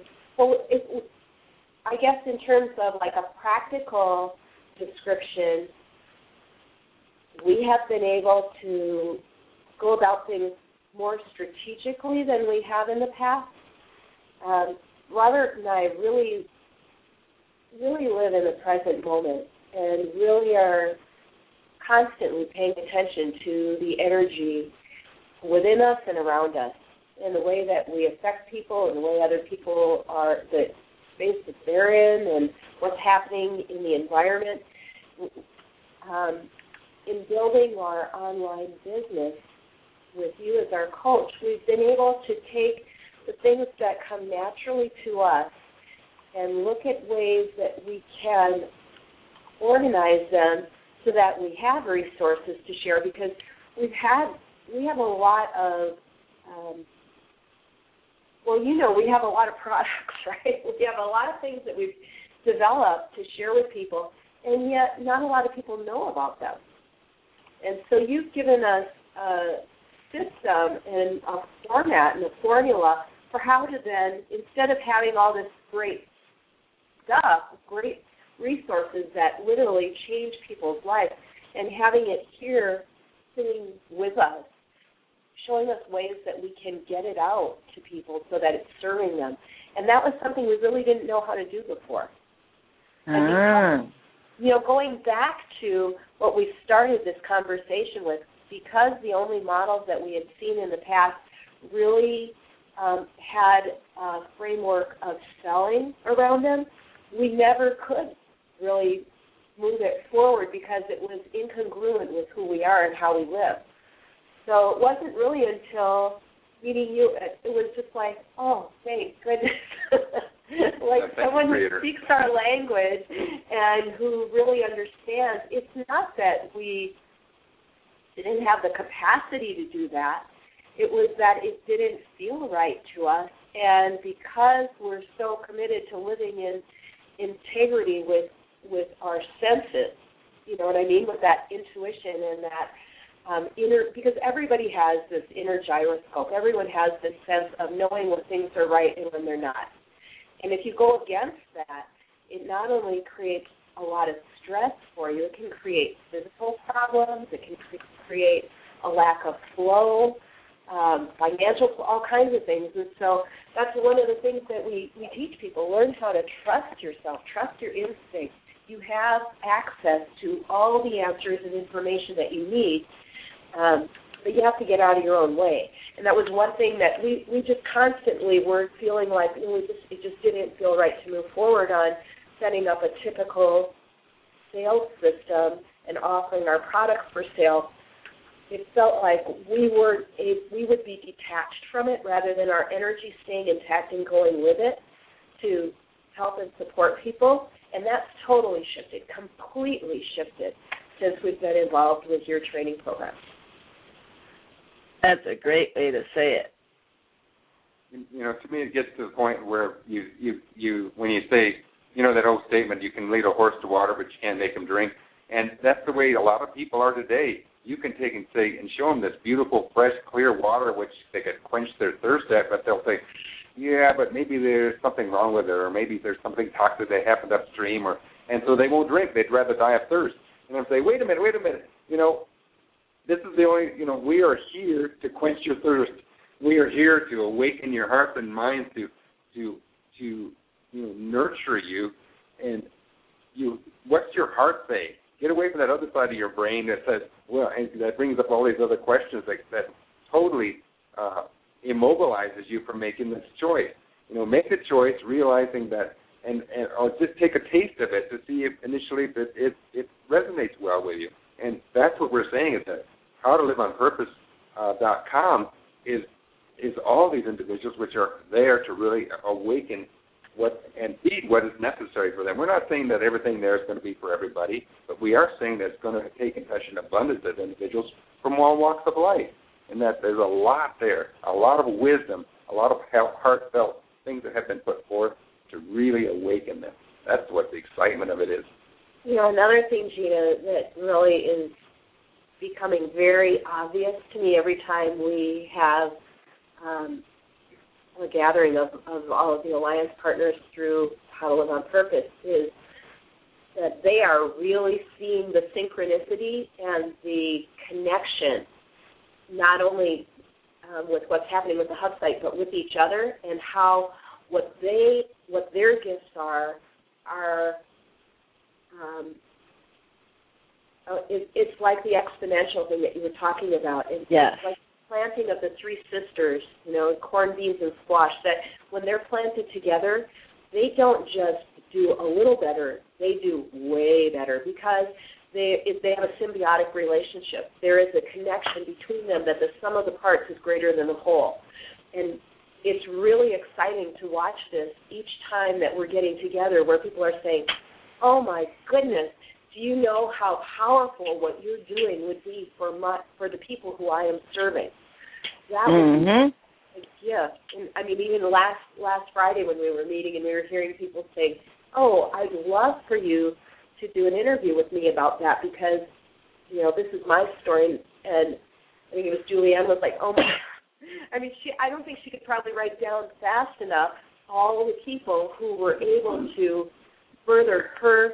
I guess in terms of like a practical description, we have been able to go about things more strategically than we have in the past. Robert and I really live in the present moment and really are constantly paying attention to the energy within us and around us, and the way that we affect people and the way other people are, the space that they're in, and what's happening in the environment. In building our online business with you as our coach, we've been able to take the things that come naturally to us and look at ways that we can organize them so that we have resources to share, because we have a lot of we have a lot of products, right? We have a lot of things that we've developed to share with people, and yet not a lot of people know about them. And so you've given us a system and a format and a formula for how to then, instead of having all this great stuff, great resources that literally change people's lives, and having it here sitting with us, showing us ways that we can get it out to people so that it's serving them. And that was something we really didn't know how to do before. And because, going back to what we started this conversation with, because the only models that we had seen in the past really had a framework of selling around them, we never could really move it forward because it was incongruent with who we are and how we live. So it wasn't really until meeting you, it was just like, oh, thank goodness. Like someone who speaks our language and who really understands. It's not that we didn't have the capacity to do that. It was that it didn't feel right to us. And because we're so committed to living in integrity with our senses, you know what I mean, with that intuition and that because everybody has this inner gyroscope. Everyone has this sense of knowing when things are right and when they're not. And if you go against that, it not only creates a lot of stress for you, it can create physical problems, it can create a lack of flow, financial, all kinds of things. And so that's one of the things that we teach people. Learn how to trust yourself, trust your instincts. You have access to all the answers and information that you need, but you have to get out of your own way. And that was one thing that we just constantly were feeling like it just didn't feel right to move forward on setting up a typical sales system and offering our products for sale. It felt like we would be detached from it rather than our energy staying intact and going with it to help and support people. And that's totally shifted, completely shifted since we've been involved with your training program. That's a great way to say it. You know, to me, it gets to the point where you when you say, you know, that old statement, you can lead a horse to water, but you can't make him drink. And that's the way a lot of people are today. You can take and say and show them this beautiful, fresh, clear water, which they could quench their thirst at, but they'll say, yeah, but maybe there's something wrong with it, or maybe there's something toxic that happened upstream, and so they won't drink. They'd rather die of thirst. And I'll say, wait a minute. You know, this is the only, you know, we are here to quench your thirst. We are here to awaken your hearts and minds to nurture you. And what's your heart say? Get away from that other side of your brain that says, well, and that brings up all these other questions that totally immobilizes you from making this choice. You know, make a choice, realizing that, or just take a taste of it to see if initially it resonates well with you. And that's what we're saying is that howtoliveonpurpose.com is all these individuals which are there to really awaken and feed what is necessary for them. We're not saying that everything there is going to be for everybody, but we are saying that it's going to take in touch an abundance of individuals from all walks of life, and that there's a lot there, a lot of wisdom, a lot of heartfelt things that have been put forth to really awaken them. That's what the excitement of it is. You know, another thing, Gina, that really is becoming very obvious to me every time we have a gathering of all of the alliance partners through How to Live on Purpose is that they are really seeing the synchronicity and the connection, not only with what's happening with the hub site, but with each other, and how what their gifts are it's like the exponential thing that you were talking about. Yes. It's like planting of the three sisters, you know, corn, beans, and squash, that when they're planted together, they don't just do a little better, they do way better because they have a symbiotic relationship. There is a connection between them that the sum of the parts is greater than the whole. And it's really exciting to watch this each time that we're getting together where people are saying, oh, my goodness, do you know how powerful what you're doing would be for the people who I am serving? That would be a gift. And, I mean, even last Friday when we were meeting and we were hearing people say, oh, I'd love for you to do an interview with me about that because, you know, this is my story. And I think it was Julianne was like, oh, my God. I mean, I don't think she could probably write down fast enough all the people who were able to further her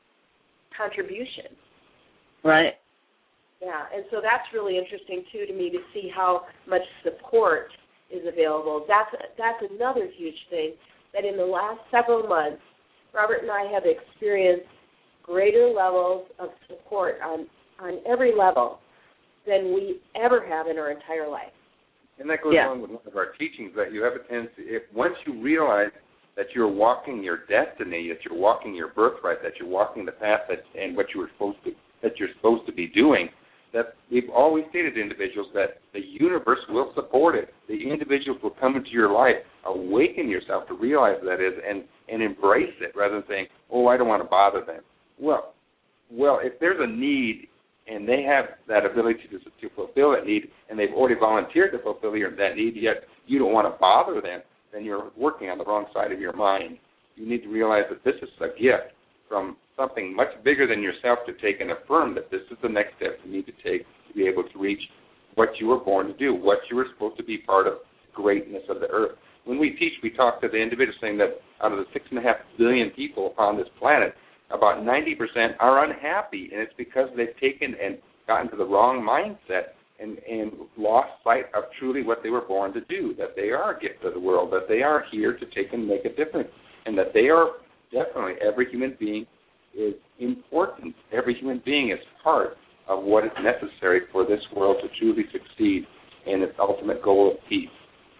contribution. Right. Yeah, and so that's really interesting, too, to me to see how much support is available. That's another huge thing, that in the last several months, Robert and I have experienced greater levels of support on every level than we ever have in our entire life. And that goes along with one of our teachings, that you have a tendency, once you realize that you're walking your destiny, that you're walking your birthright, that you're walking the path and what you're supposed to be doing, that we've always stated to individuals that the universe will support it. The individuals will come into your life. Awaken yourself to realize that is and embrace it rather than saying, oh, I don't want to bother them. Well, if there's a need and they have that ability to fulfill that need and they've already volunteered to fulfill that need, yet you don't want to bother them, then you're working on the wrong side of your mind. You need to realize that this is a gift from something much bigger than yourself to take and affirm that this is the next step you need to take to be able to reach what you were born to do, what you were supposed to be part of, the greatness of the earth. when we teach, we talk to the individuals saying that out of the 6.5 billion people upon this planet, about 90% are unhappy, and it's because they've taken and gotten to the wrong mindset and lost sight of truly what they were born to do, that they are a gift of the world, that they are here to take and make a difference, and that they are definitely, every human being is important. Every human being is part of what is necessary for this world to truly succeed in its ultimate goal of peace.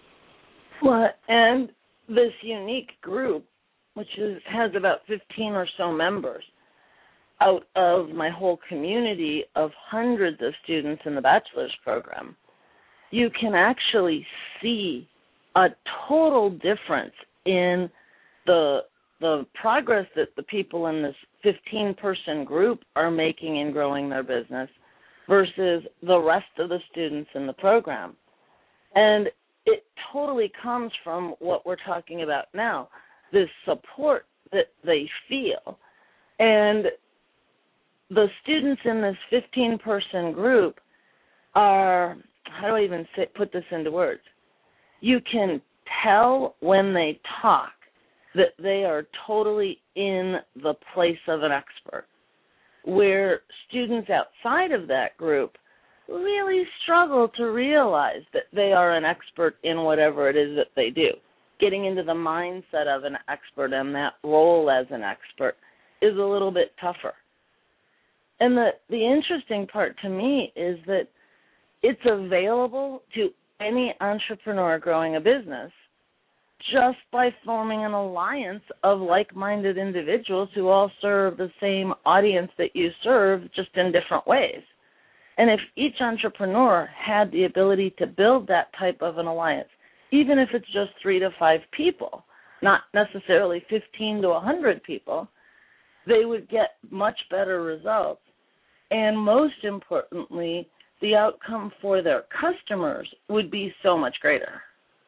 Well, and this unique group, which has about 15 or so members, out of my whole community of hundreds of students in the bachelor's program, you can actually see a total difference in the progress that the people in this 15-person group are making in growing their business versus the rest of the students in the program. And it totally comes from what we're talking about now, this support that they feel. And the students in this 15-person group are, how do I even put this into words? You can tell when they talk that they are totally in the place of an expert, where students outside of that group really struggle to realize that they are an expert in whatever it is that they do. Getting into the mindset of an expert and that role as an expert is a little bit tougher. And the interesting part to me is that it's available to any entrepreneur growing a business just by forming an alliance of like-minded individuals who all serve the same audience that you serve, just in different ways. And if each entrepreneur had the ability to build that type of an alliance, even if it's just 3 to 5 people, not necessarily 15 to 100 people, they would get much better results. And most importantly, the outcome for their customers would be so much greater.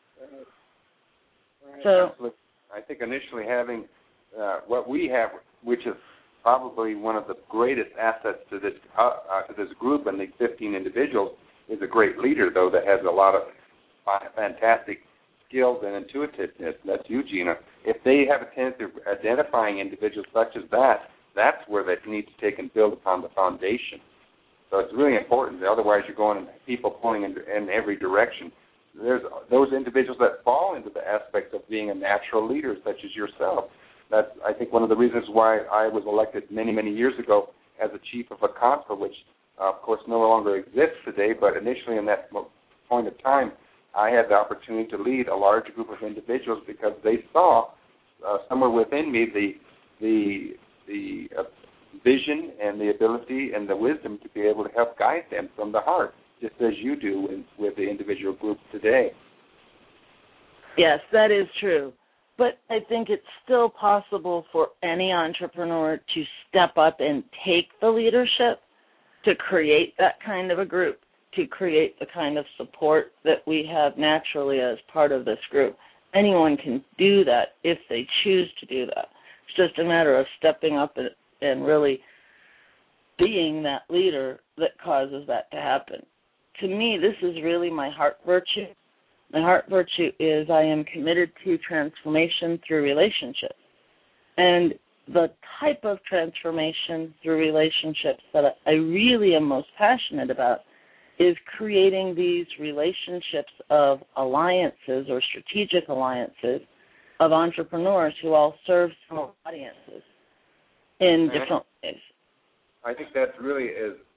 Right. So, I think initially having what we have, which is probably one of the greatest assets to this group and the 15 individuals, is a great leader, though, that has a lot of fantastic skills and intuitiveness. That's you, Gina. If they have a tendency of identifying individuals such as that, that's where they need to take and build upon the foundation. So it's really important. Otherwise, you're going people pulling in every direction. There's those individuals that fall into the aspects of being a natural leader, such as yourself. That's, I think, one of the reasons why I was elected many, many years ago as the chief of a council, which, of course, no longer exists today. But initially, in that point of time, I had the opportunity to lead a large group of individuals because they saw somewhere within me the vision and the ability and the wisdom to be able to help guide them from the heart, just as you do with the individual group today. Yes, that is true. But I think it's still possible for any entrepreneur to step up and take the leadership to create that kind of a group, to create the kind of support that we have naturally as part of this group. Anyone can do that if they choose to do that. It's just a matter of stepping up and really being that leader that causes that to happen. To me, this is really my heart virtue. My heart virtue is I am committed to transformation through relationships. And the type of transformation through relationships that I really am most passionate about is creating these relationships of alliances or strategic alliances of entrepreneurs who all serve similar audiences in different ways. I think that's really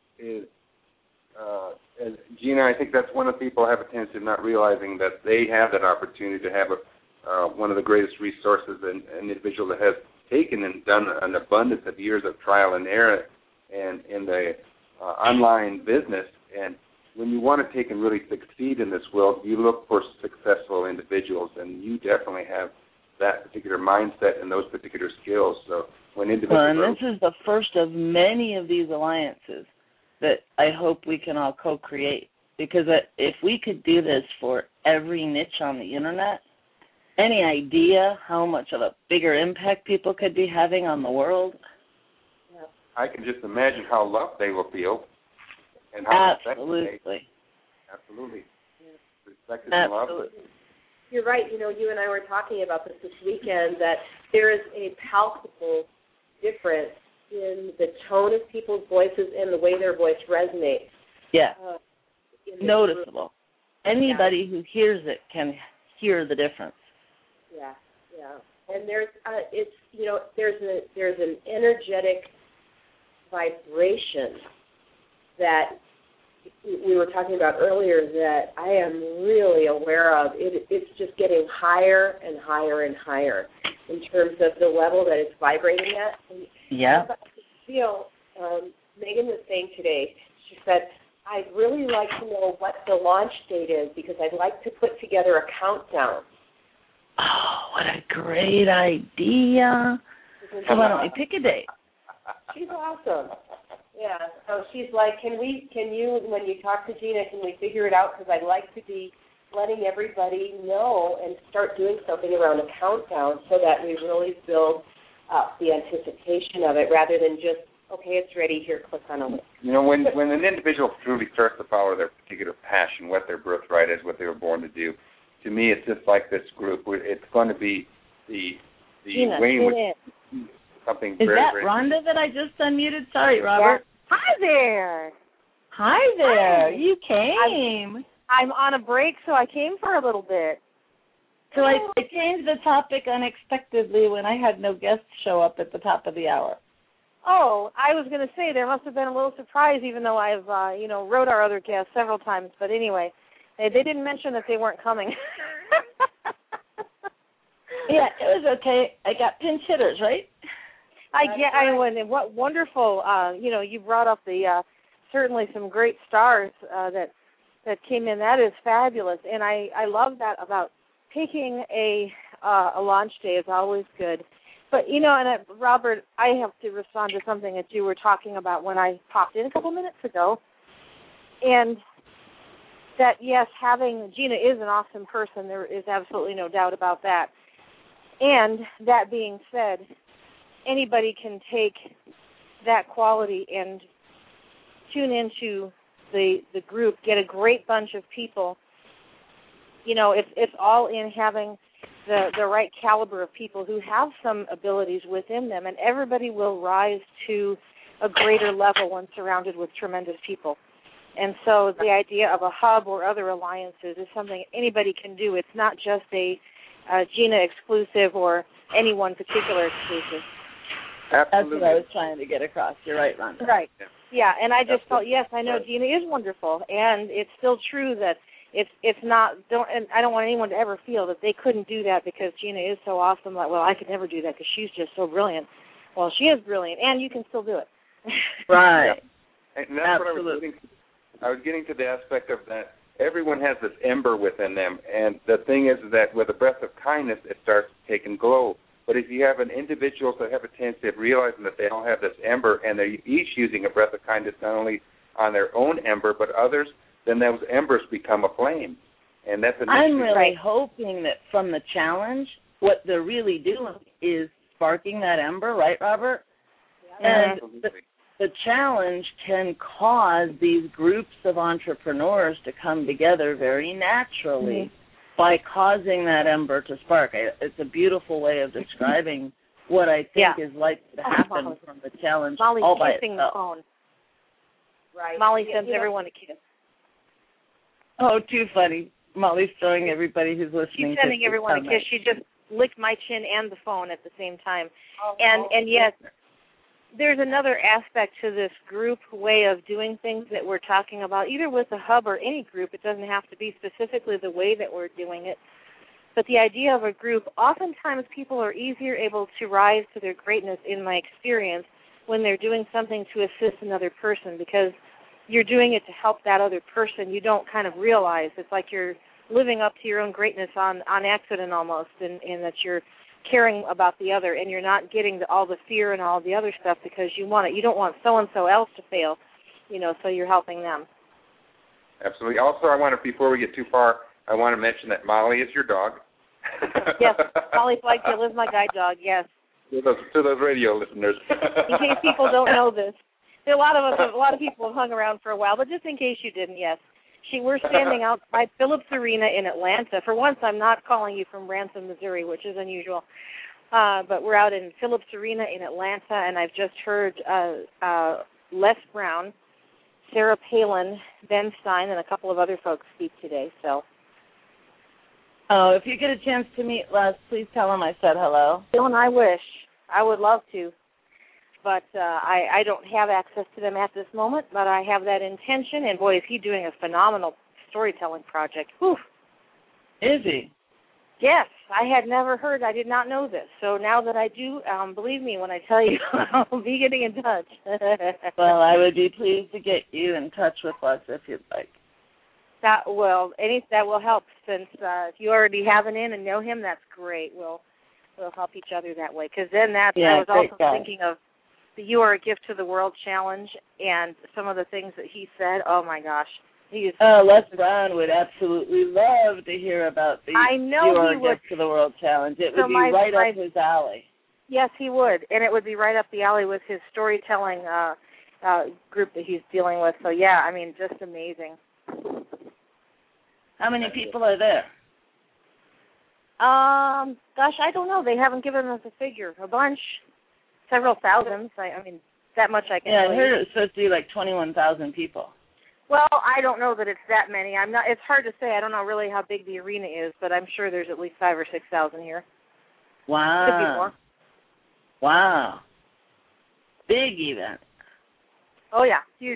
Gina, I think that's one of the people have a tendency of not realizing that they have that opportunity to have one of the greatest resources, and an individual that has taken and done an abundance of years of trial and error and in the online business. And when you want to take and really succeed in this world, you look for successful individuals, and you definitely have that particular mindset and those particular skills. So when individuals and this is the first of many of these alliances that I hope we can all co-create. Because if we could do this for every niche on the Internet, any idea how much of a bigger impact people could be having on the world? I can just imagine how loved they will feel. And how Absolutely. Absolutely. Respected and loved. you're right. You know, you and I were talking about this weekend, that there is a palpable difference in the tone of people's voices and the way their voice resonates. Yeah, noticeable. Group. Anybody who hears it can hear the difference. Yeah. And there's there's an energetic vibration that we were talking about earlier that I am really aware of. It's just getting higher and higher and higher in terms of the level that it's vibrating at. And yeah. Megan was saying today, she said, I'd really like to know what the launch date is because I'd like to put together a countdown. Oh, what a great idea. So why don't we pick a date? She's awesome. Yeah. So she's like, can you, when you talk to Gina, can we figure it out? Because I'd like to be letting everybody know and start doing something around a countdown so that we really build up the anticipation of it rather than just, okay, it's ready, here, click on a link. You know, when an individual truly starts to follow their particular passion, what their birthright is, what they were born to do, to me it's just like this group. It's going to be the Gina, way in which something is very, that very... Rhonda that I just unmuted? Sorry, Robert. Yeah. Hi there. Hi there. Hi. You came. I'm on a break, so I came for a little bit. So I changed the topic unexpectedly when I had no guests show up at the top of the hour. Oh, I was going to say there must have been a little surprise, even though I've, wrote our other guests several times. But anyway, they didn't mention that they weren't coming. Yeah, it was okay. I got pinch hitters, right? What wonderful, you brought up the certainly some great stars that came in. That is fabulous, and I love that about picking a launch day is always good. But, Robert, I have to respond to something that you were talking about when I popped in a couple minutes ago, and that, yes, Gina is an awesome person. There is absolutely no doubt about that. And that being said, anybody can take that quality and tune into the group, get a great bunch of people. It's all in having the right caliber of people who have some abilities within them, and everybody will rise to a greater level when surrounded with tremendous people. And so the idea of a hub or other alliances is something anybody can do. It's not just a Gina exclusive or any one particular exclusive. Absolutely. That's what I was trying to get across. You're right, Rhonda. Right. Yeah, and I just felt, yes, I know Gina is wonderful, and it's still true that it's not. And I don't want anyone to ever feel that they couldn't do that because Gina is so awesome. Like, well, I could never do that because she's just so brilliant. Well, she is brilliant, and you can still do it. Right. Yeah. And that's Absolutely. what I was getting to the aspect of that. Everyone has this ember within them, and the thing is that with a breath of kindness, it starts taking glow. But if you have an individual that have a tendency of realizing that they all have this ember, and they're each using a breath of kindness not only on their own ember but others, then those embers become a flame. And that's an I'm issue. really hoping that from the challenge, what they're really doing is sparking that ember, right, Robert? Yeah, and the challenge can cause these groups of entrepreneurs to come together very naturally by causing that ember to spark. It's a beautiful way of describing what I think is likely to happen from the challenge Molly's all by kissing itself. the phone. Right. Molly sends everyone a kiss. Oh, too funny. Molly's throwing everybody who's listening. She's sending everyone a kiss. She just licked my chin and the phone at the same time. And yes, there's another aspect to this group way of doing things that we're talking about, either with a hub or any group. It doesn't have to be specifically the way that we're doing it. But the idea of a group, oftentimes people are easier able to rise to their greatness, in my experience, when they're doing something to assist another person, because you're doing it to help that other person. You don't kind of realize. It's like you're living up to your own greatness on accident almost, and that you're caring about the other, and you're not getting all the fear and all the other stuff because you want it. You don't want so-and-so else to fail, so you're helping them. Absolutely. Also, before we get too far, I want to mention that Molly is your dog. Yes, Molly Flagtail is my guide dog, yes. To those radio listeners. In case people don't know this. There are a lot of people have hung around for a while, but just in case you didn't, yes. We're standing outside Phillips Arena in Atlanta. For once, I'm not calling you from Ransom, Missouri, which is unusual. But we're out in Phillips Arena in Atlanta, and I've just heard Les Brown, Sarah Palin, Ben Stein, and a couple of other folks speak today. So, if you get a chance to meet Les, please tell him I said hello. Bill and I wish. I would love to. But I don't have access to them at this moment, but I have that intention, and boy, is he doing a phenomenal storytelling project. Whew. Is he? Yes, I had never heard. I did not know this. So now that I do, believe me when I tell you, I'll be getting in touch. Well, I would be pleased to get you in touch with us if you'd like. That will help, since if you already have an in and know him, that's great. We'll help each other that way. Because then I was also thinking of the You Are a Gift to the World challenge and some of the things that he said. Oh, my gosh. Les Brown would absolutely love to hear about the You Are a Gift to the World challenge. It would be right up his alley. Yes, he would, and it would be right up the alley with his storytelling group that he's dealing with. So, yeah, I mean, just amazing. How many people are there? Gosh, I don't know. They haven't given us a figure. A bunch. Several thousands. I mean, that much I can tell you. Yeah, I heard it was supposed to be like 21,000 people. Well, I don't know that it's that many. It's hard to say. I don't know really how big the arena is, but I'm sure there's at least 5,000 or 6,000 here. Wow. Could be more. Wow. Big event. Oh, yeah, huge.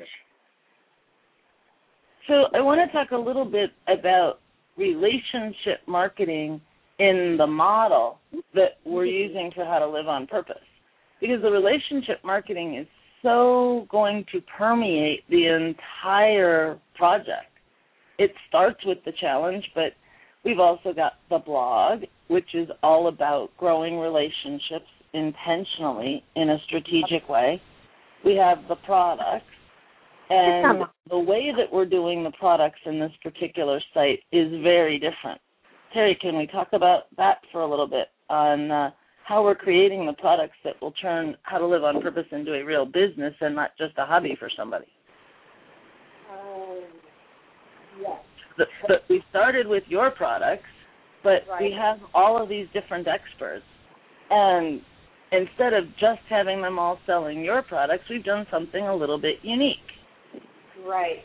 So I want to talk a little bit about relationship marketing in the model that we're using for How to Live on Purpose. Because the relationship marketing is so going to permeate the entire project. It starts with the challenge, but we've also got the blog, which is all about growing relationships intentionally in a strategic way. We have the products, and the way that we're doing the products in this particular site is very different. Terry, can we talk about that for a little bit on how we're creating the products that will turn How to Live on Purpose into a real business and not just a hobby for somebody? Yes. But we started with your products, but we have all of these different experts. And instead of just having them all selling your products, we've done something a little bit unique. Right.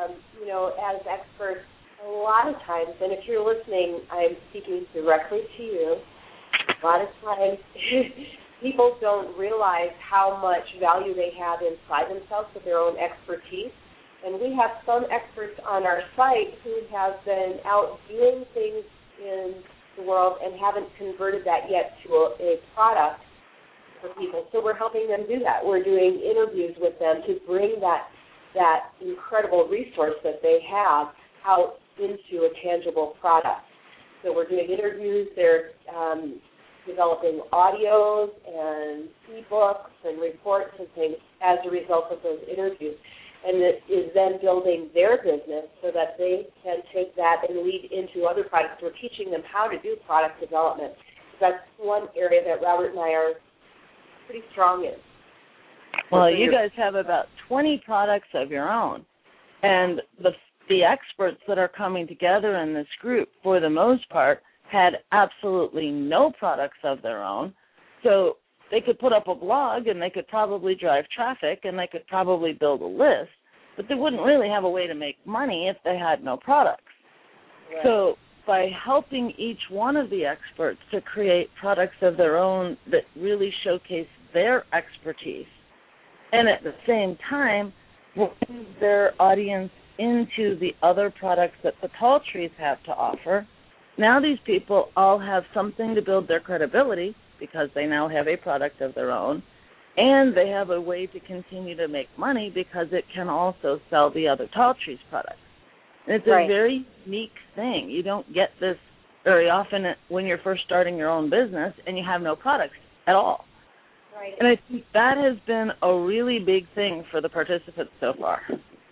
As experts, a lot of times, and if you're listening, I'm speaking directly to you, a lot of times people don't realize how much value they have inside themselves with their own expertise. And we have some experts on our site who have been out doing things in the world and haven't converted that yet to a product for people. So we're helping them do that. We're doing interviews with them to bring that incredible resource that they have out into a tangible product. So we're doing interviews. They're developing audios and e-books and reports and things as a result of those interviews. And it is then building their business so that they can take that and lead into other products. We're teaching them how to do product development. That's one area that Robert and I are pretty strong in. Well, you guys have about 20 products of your own. And the experts that are coming together in this group, for the most part, had absolutely no products of their own. So they could put up a blog and they could probably drive traffic and they could probably build a list, but they wouldn't really have a way to make money if they had no products. Right. So by helping each one of the experts to create products of their own that really showcase their expertise, and at the same time bring their audience into the other products that the Tall Trees have to offer, now these people all have something to build their credibility because they now have a product of their own, and they have a way to continue to make money because it can also sell the other Tall Trees products. And it's a very unique thing. You don't get this very often when you're first starting your own business and you have no products at all. Right. And I think that has been a really big thing for the participants so far.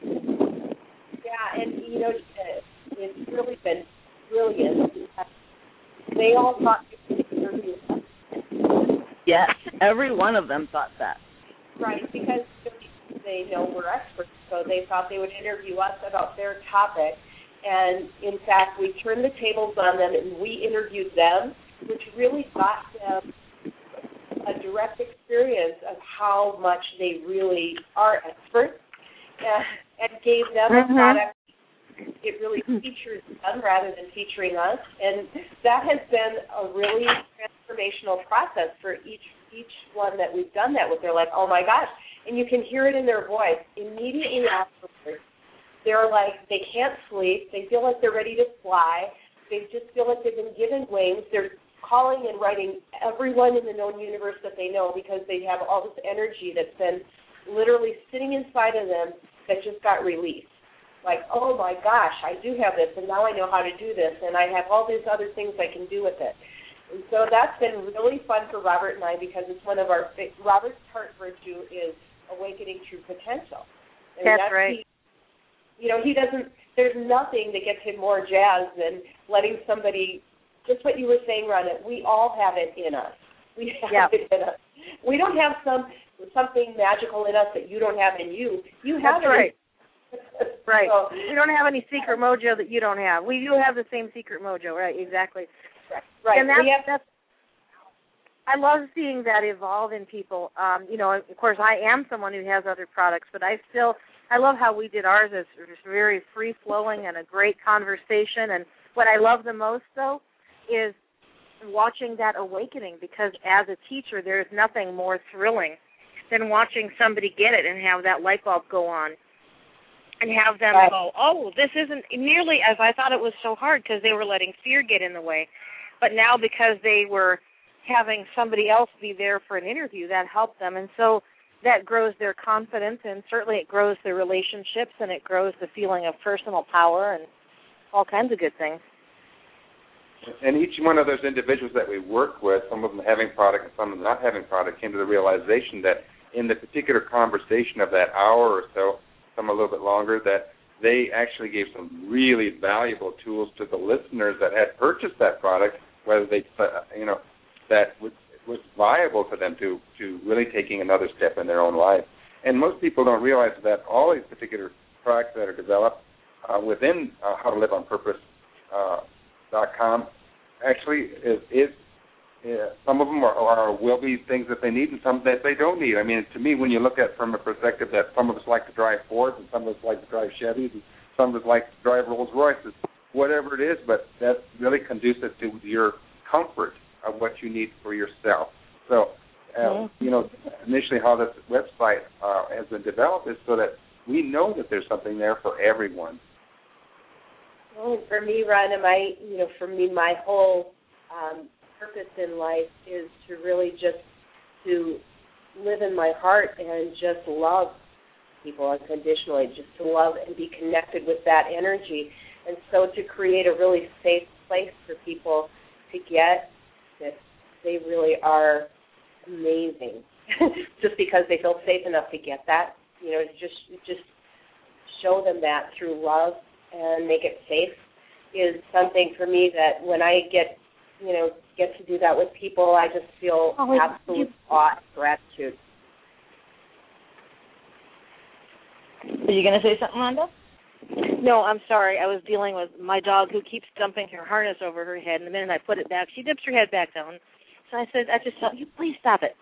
Yeah, and, it's really been brilliant. They all thought Yes, every one of them thought that. Right, because they know we're experts. So they thought they would interview us about their topic. And, in fact, we turned the tables on them and we interviewed them, which really got them a direct experience of how much they really are experts, and gave them a product. It really features them rather than featuring us. And that has been a really transformational process for each one that we've done that with. They're like, oh, my gosh. And you can hear it in their voice. Immediately afterwards, they're like, they can't sleep. They feel like they're ready to fly. They just feel like they've been given wings. They're calling and writing everyone in the known universe that they know because they have all this energy that's been literally sitting inside of them that just got released. Like, oh, my gosh, I do have this, and now I know how to do this, and I have all these other things I can do with it. And so that's been really fun for Robert and I because it's one of our – Robert's heart virtue is awakening true potential. And that's right. He doesn't – there's nothing that gets him more jazzed than letting somebody – just what you were saying, Rhonda, we all have it in us. We have it in us. We don't have something magical in us that you don't have in you. You have it. Right. Right. So, we don't have any secret mojo that you don't have. We do have the same secret mojo, right? Exactly. Right. And that's I love seeing that evolve in people. Of course, I am someone who has other products, but I love how we did ours. It's very free-flowing and a great conversation. And what I love the most, though, is watching that awakening, because as a teacher, there's nothing more thrilling than watching somebody get it and have that light bulb go on and have them go, oh, this isn't nearly as I thought it was so hard, because they were letting fear get in the way. But now, because they were having somebody else be there for an interview, that helped them. And so that grows their confidence, and certainly it grows their relationships, and it grows the feeling of personal power and all kinds of good things. And each one of those individuals that we work with, some of them having product and some of them not having product, came to the realization that in the particular conversation of that hour or so, some a little bit longer, that they actually gave some really valuable tools to the listeners that had purchased that product, whether they, that was viable for them to really taking another step in their own life. And most people don't realize that all these particular products that are developed within How to Live on Purpose.com actually is some of them will be things that they need and some that they don't need. I mean, to me, when you look at it from a perspective that some of us like to drive Fords and some of us like to drive Chevys and some of us like to drive Rolls Royces, whatever it is, but that's really conducive to your comfort of what you need for yourself. So, initially how this website has been developed is so that we know that there's something there for everyone. Well, for me, Rhonda, my whole purpose in life is to really just to live in my heart and just love people unconditionally, just to love and be connected with that energy. And so to create a really safe place for people to get that they really are amazing, just because they feel safe enough to get that, just show them that through love and make it safe is something for me that when I get to do that with people, I just feel absolute awe and gratitude. Are you going to say something, Rhonda? No, I'm sorry. I was dealing with my dog who keeps dumping her harness over her head, and the minute I put it back, she dips her head back down. So I just thought, you please stop it.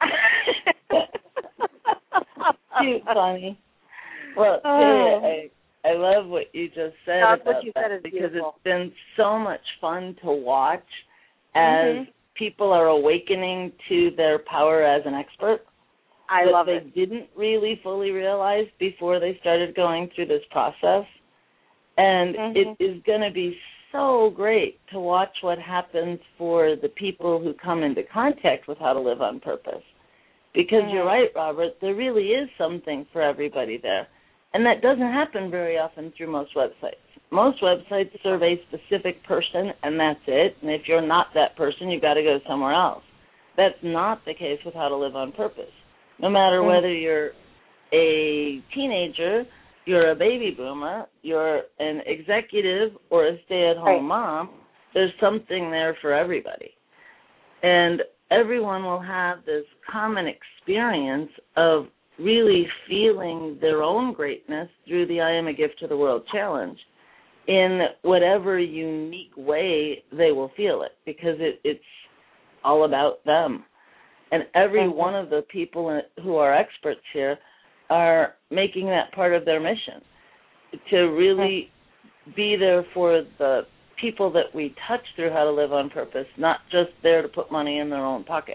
Too funny. Well, I love what you just said about what you said is because beautiful. It's been so much fun to watch as people are awakening to their power as an expert. I love it. They didn't really fully realize before they started going through this process. And it is going to be so great to watch what happens for the people who come into contact with How to Live on Purpose. Because you're right, Robert, there really is something for everybody there. And that doesn't happen very often through most websites. Most websites serve a specific person, and that's it. And if you're not that person, you've got to go somewhere else. That's not the case with How to Live on Purpose. No matter whether you're a teenager, you're a baby boomer, you're an executive or a stay-at-home mom, there's something there for everybody. And everyone will have this common experience of really feeling their own greatness through the I Am a Gift to the World Challenge in whatever unique way they will feel it, because it's all about them. And every one of the people who are experts here are making that part of their mission, to really be there for the people that we touch through How to Live on Purpose, not just there to put money in their own pocket.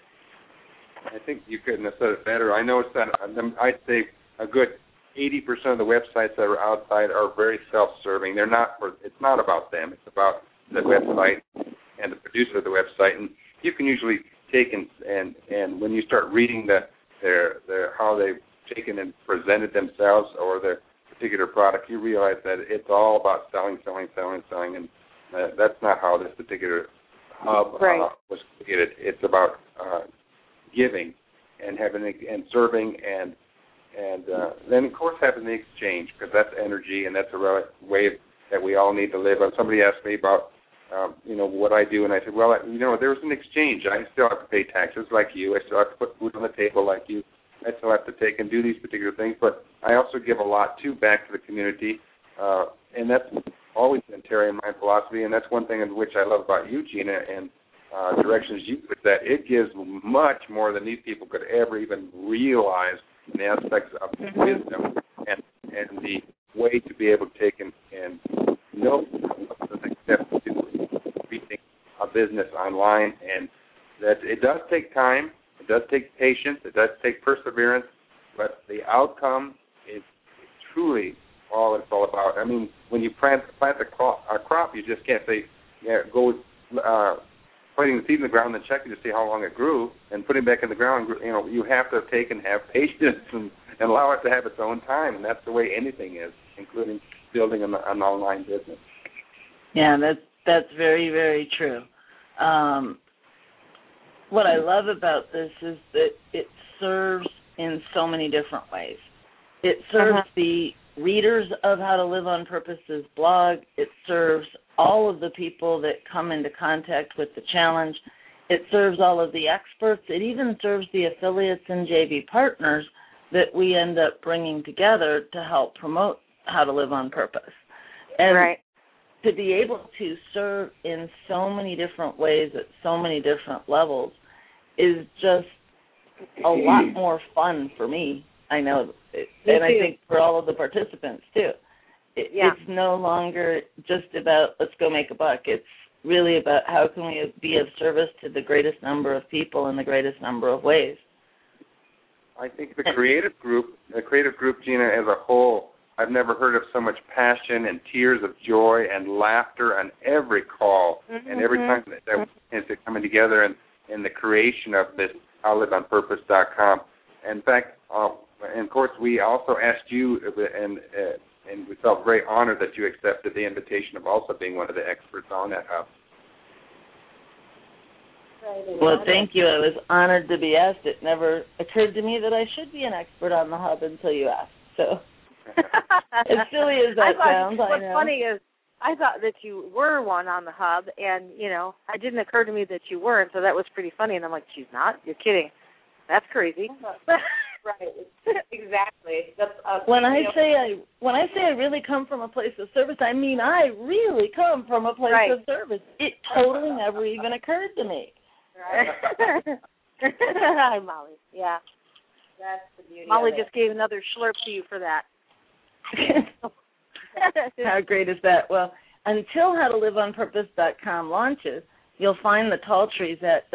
I think you couldn't have said it better. I noticed that I'd say a good 80% of the websites that are outside are very self-serving. It's not about them. It's about the website and the producer of the website. And you can usually take and when you start reading their how they've taken and presented themselves or their particular product, you realize that it's all about selling, and that's not how this particular hub was created. It's about giving and serving and then of course having the exchange, because that's energy and that's a way that we all need to live. Somebody asked me about what I do, and I said, well, there's an exchange. I still have to pay taxes like you. I still have to put food on the table like you. I still have to take and do these particular things, but I also give a lot too back to the community, and that's always been Terry and my philosophy, and that's one thing in which I love about you, Gina, and Directions Youth, is that it gives much more than these people could ever even realize in the aspects of wisdom and the way to be able to take and know what the next step to creating a business online, and that it does take time, it does take patience, it does take perseverance, but the outcome is truly all it's all about. I mean, when you plant a crop, you just can't say, go putting the seed in the ground and checking to see how long it grew and putting it back in the ground. You have to take and have patience and allow it to have its own time, and that's the way anything is, including building an online business. Yeah, that's very, very true. What I love about this is that it serves in so many different ways. It serves the readers of How to Live on Purpose's blog. It serves all of the people that come into contact with the challenge. It serves all of the experts. It even serves the affiliates and JV partners that we end up bringing together to help promote How to Live on Purpose. And to be able to serve in so many different ways at so many different levels is just a lot more fun for me. I know, and I think for all of the participants too. It's no longer just about let's go make a buck. It's really about how can we be of service to the greatest number of people in the greatest number of ways. I think the creative group, Gina, as a whole, I've never heard of so much passion and tears of joy and laughter on every call and every time that they're coming together in the creation of this HowToLiveOnPurpose.com. In fact, and of course, we also asked you, and we felt very honored that you accepted the invitation of also being one of the experts on that hub. Well, thank you. I was honored to be asked. It never occurred to me that I should be an expert on the hub until you asked. So, as silly as that sounds, I know. What's funny is I thought that you were one on the hub, and, it didn't occur to me that you weren't, so that was pretty funny. And I'm like, she's not? You're kidding. That's crazy. Right, exactly. That's when I say I really come from a place of service, I mean I really come from a place of service. It totally never even occurred to me. Right. Hi, Molly. Yeah. That's the beauty. Molly of it. just gave another slurp to you for that. How great is that? Well, until HowToLiveOnPurpose.com launches, you'll find the Tall Trees at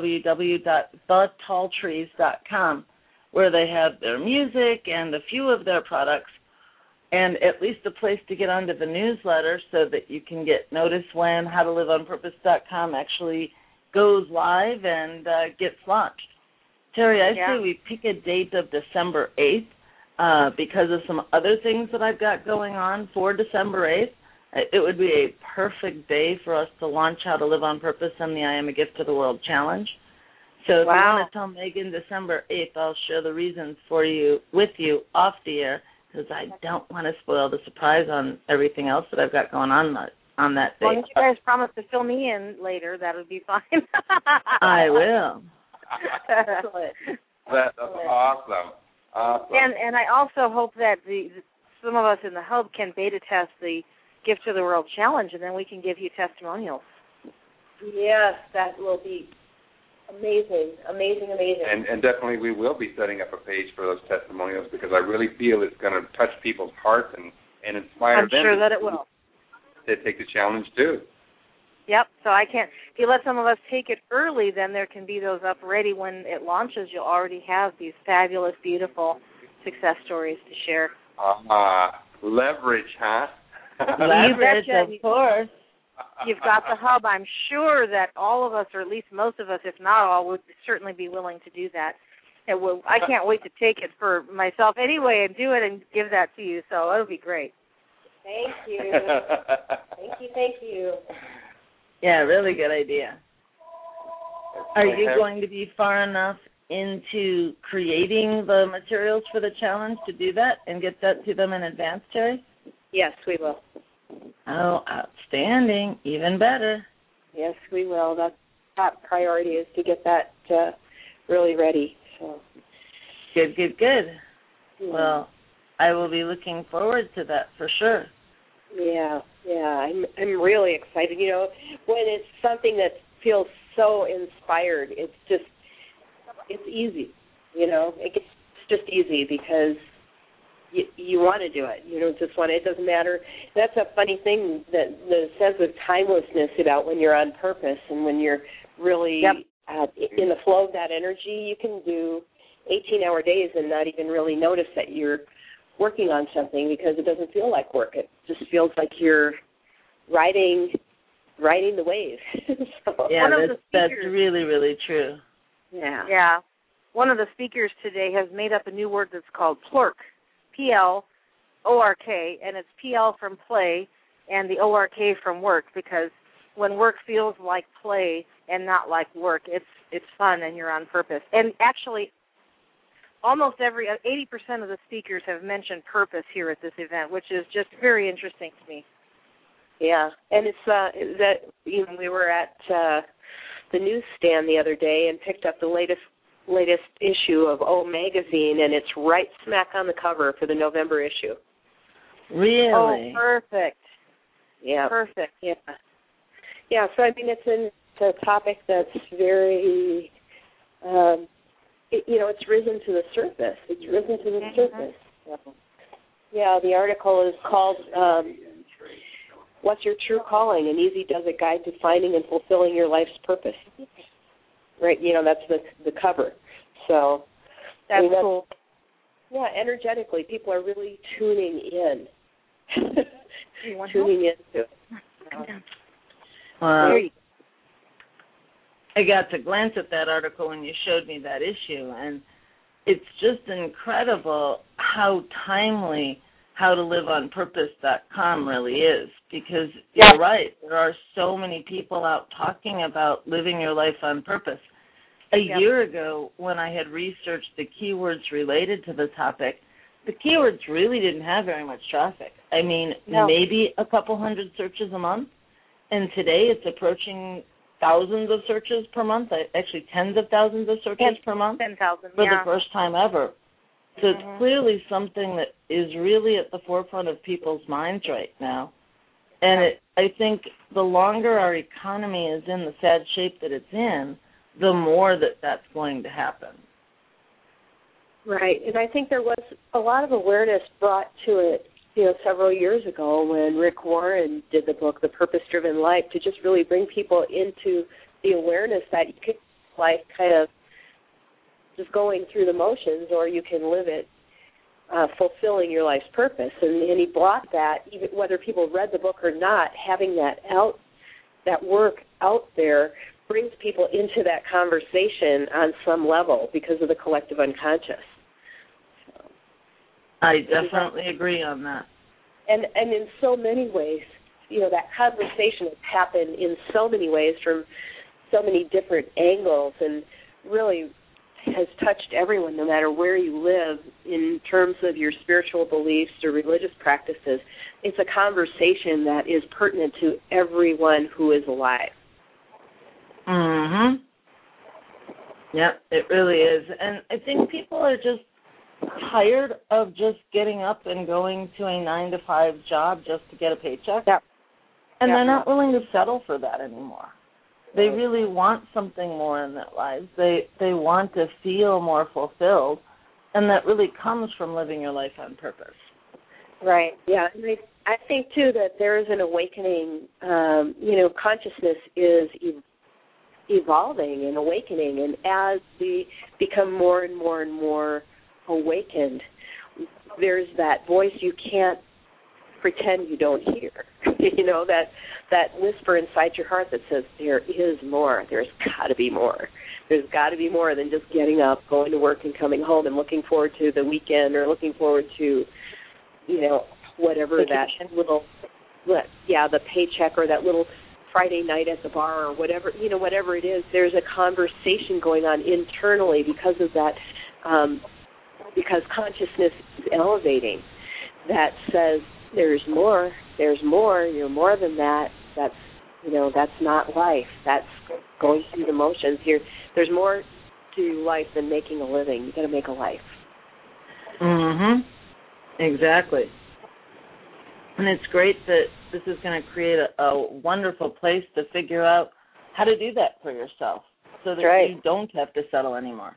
www.thetalltrees.com, where they have their music and a few of their products, and at least a place to get onto the newsletter so that you can get notice when HowToLiveOnPurpose.com actually goes live and gets launched. Terry, I say we pick a date of December 8th because of some other things that I've got going on for December 8th. It would be a perfect day for us to launch How to Live on Purpose and the I Am a Gift to the World Challenge. So if you want to tell Megan December 8th, I'll share the reasons with you off the air, because I don't want to spoil the surprise on everything else that I've got going on that day. Well, if you guys promise to fill me in later, that would be fine. I will. That's awesome. Awesome. And I also hope that some of us in the hub can beta test the Gift to the World Challenge, and then we can give you testimonials. Yes, that will be amazing. And definitely we will be setting up a page for those testimonials, because I really feel it's going to touch people's hearts and inspire them. I'm sure that it will. To take the challenge too. Yep. So if you let some of us take it early, then there can be those up ready when it launches. You'll already have these fabulous, beautiful success stories to share. Leverage, huh? Leverage, of course. You've got the hub. I'm sure that all of us, or at least most of us, if not all, would certainly be willing to do that. I can't wait to take it for myself anyway and do it and give that to you. So it'll be great. Thank you. Thank you. Yeah, really good idea. Are you going to be far enough into creating the materials for the challenge to do that and get that to them in advance, Terry? Yes, we will. Oh, outstanding. Even better. Yes, we will. That's top priority, is to get that really ready. So. Good. Yeah. Well, I will be looking forward to that for sure. Yeah. I'm really excited. You know, when it's something that feels so inspired, it's easy. You know, it's just easy because you want to do it. You don't just want it. It doesn't matter. That's a funny thing, that the sense of timelessness about when you're on purpose and when you're really in the flow of that energy. You can do 18-hour days and not even really notice that you're working on something, because it doesn't feel like work. It just feels like you're riding the wave. So, yeah, that's really, really true. Yeah. One of the speakers today has made up a new word that's called plork, P-L-O-R-K, and it's P-L from play and the O-R-K from work, because when work feels like play and not like work, it's fun and you're on purpose. And actually, almost 80% of the speakers have mentioned purpose here at this event, which is just very interesting to me. Yeah, and it's that we were at the newsstand the other day and picked up the latest issue of O Magazine, and it's right smack on the cover for the November issue. Really? Oh, perfect. Yeah. Perfect. Yeah. Yeah. So I mean, it's a topic that's very. It's risen to the surface. So, yeah, the article is called What's Your True Calling? An Easy Does It Guide to Finding and Fulfilling Your Life's Purpose. Right, that's the cover. So that's cool. Yeah, energetically, people are really tuning in. Tuning into it. Well, I got to glance at that article when you showed me that issue, and it's just incredible how timely HowToLiveOnPurpose.com really is, because you're right, there are so many people out talking about living your life on purpose. A year ago, when I had researched the keywords related to the topic, the keywords really didn't have very much traffic. I mean, maybe a couple hundred searches a month, and today it's approaching thousands of searches per month, actually tens of thousands of searches per month 10,000, for the first time ever. So it's clearly something that is really at the forefront of people's minds right now. And I think the longer our economy is in the sad shape that it's in, the more that's going to happen. Right, and I think there was a lot of awareness brought to it, several years ago when Rick Warren did the book, The Purpose-Driven Life, to just really bring people into the awareness that you can life kind of just going through the motions, or you can live it fulfilling your life's purpose. And he brought that, even whether people read the book or not, having that work out there brings people into that conversation on some level because of the collective unconscious. So, I definitely agree on that. And in so many ways, that conversation has happened in so many ways from so many different angles, and really has touched everyone, no matter where you live, in terms of your spiritual beliefs or religious practices. It's a conversation that is pertinent to everyone who is alive. Mm-hmm. Yep, it really is. And I think people are just tired of just getting up and going to a 9-to-5 job just to get a paycheck. Yep. And they're not willing to settle for that anymore. They really want something more in their lives. They want to feel more fulfilled, and that really comes from living your life on purpose. Right. Yeah. And I think too that there is an awakening. Consciousness is evolving and awakening, and as we become more and more and more awakened, there's that voice you can't pretend you don't hear. that whisper inside your heart that says there is more. There's got to be more. There's got to be more than just getting up, going to work, and coming home and looking forward to the weekend or looking forward to, whatever vacation. the paycheck or that little Friday night at the bar or whatever, whatever it is. There's a conversation going on internally because of that, because consciousness is elevating, that says there's more, you're more than that. That's not life. That's going through the motions. There's more to life than making a living. You got to make a life. Mhm. Exactly. And it's great that this is going to create a wonderful place to figure out how to do that for yourself, so that you don't have to settle anymore.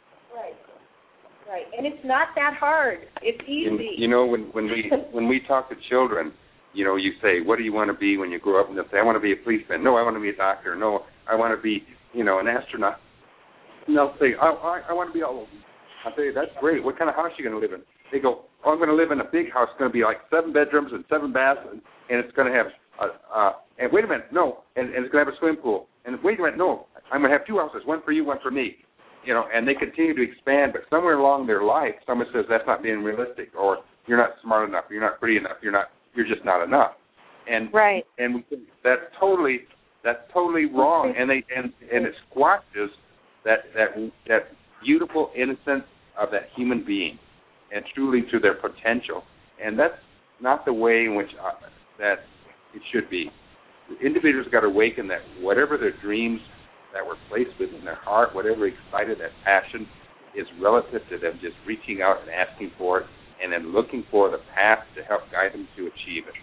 Right. And it's not that hard. It's easy. When we talk to children, you say, what do you want to be when you grow up? And they'll say, I want to be a policeman. No, I want to be a doctor. No, I want to be, an astronaut. And they'll say, I want to be all. I'll say, that's great. What kind of house are you going to live in? They go, I'm going to live in a big house. It's going to be like 7 bedrooms and 7 baths, and it's going to have, and wait a minute, no, and it's going to have a swim pool. And wait a minute, no, I'm going to have 2 houses, one for you, one for me. And they continue to expand, but somewhere along their life, someone says that's not being realistic, or you're not smart enough, you're not pretty enough, you're just not enough. And and we think that's totally wrong, and it squashes that beautiful innocence of that human being, and truly to their potential. And that's not the way in which that it should be. The individuals got to awaken that whatever their dreams that were placed within their heart, whatever excited that passion, is relative to them just reaching out and asking for it, and then looking for the path to help guide them to achieve it.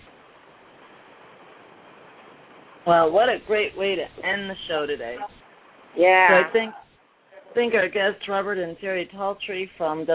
Well, what a great way to end the show today. Yeah. So I think our guests, Robert and Terry Taltree from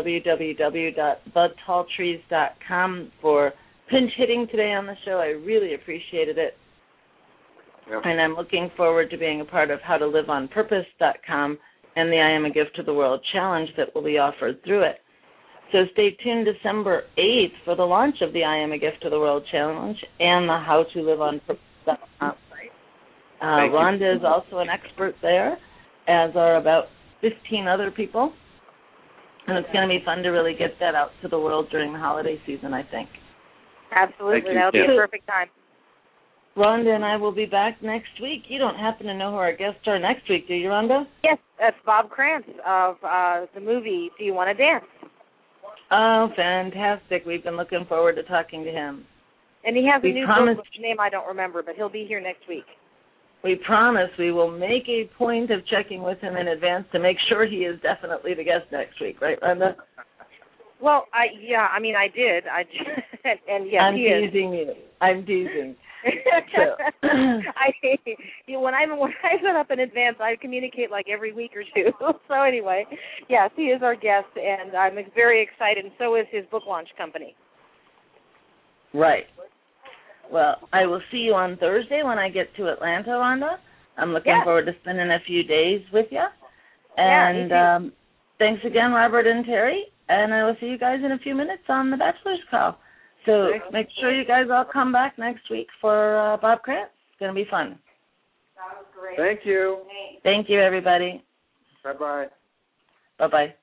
www.thutalltrees.com, for pinch hitting today on the show. I really appreciated it. Yep. And I'm looking forward to being a part of howtolivonpurpose.com and the I Am a Gift to the World Challenge that will be offered through it. So stay tuned December 8th for the launch of the I Am a Gift to the World Challenge and the How to Live on Purpose.com. Rhonda is also an expert there, as are about 15 other people. And it's going to be fun to really get that out to the world during the holiday season, I think. Absolutely. That'll be a perfect time. Rhonda and I will be back next week. You don't happen to know who our guests are next week, do you, Rhonda? Yes, that's Bob Krantz of the movie Do You Want to Dance? Oh, fantastic. We've been looking forward to talking to him. And he has a new book with a name I don't remember, but he'll be here next week. We promise we will make a point of checking with him in advance to make sure he is definitely the guest next week. Right, Rhonda? Well, I did. And yes, I'm teasing you. I'm teasing. When I set up in advance, I communicate like every week or two. So anyway, yes, he is our guest, and I'm very excited, and so is his book launch company. Right. Well, I will see you on Thursday when I get to Atlanta, Rhonda. I'm looking forward to spending a few days with you. And thanks again, Robert and Terry. And I will see you guys in a few minutes on the Bachelor's Call. So make sure you guys all come back next week for Bob Krantz. It's going to be fun. That was great. Thank you. Thank you, everybody. Bye-bye. Bye-bye.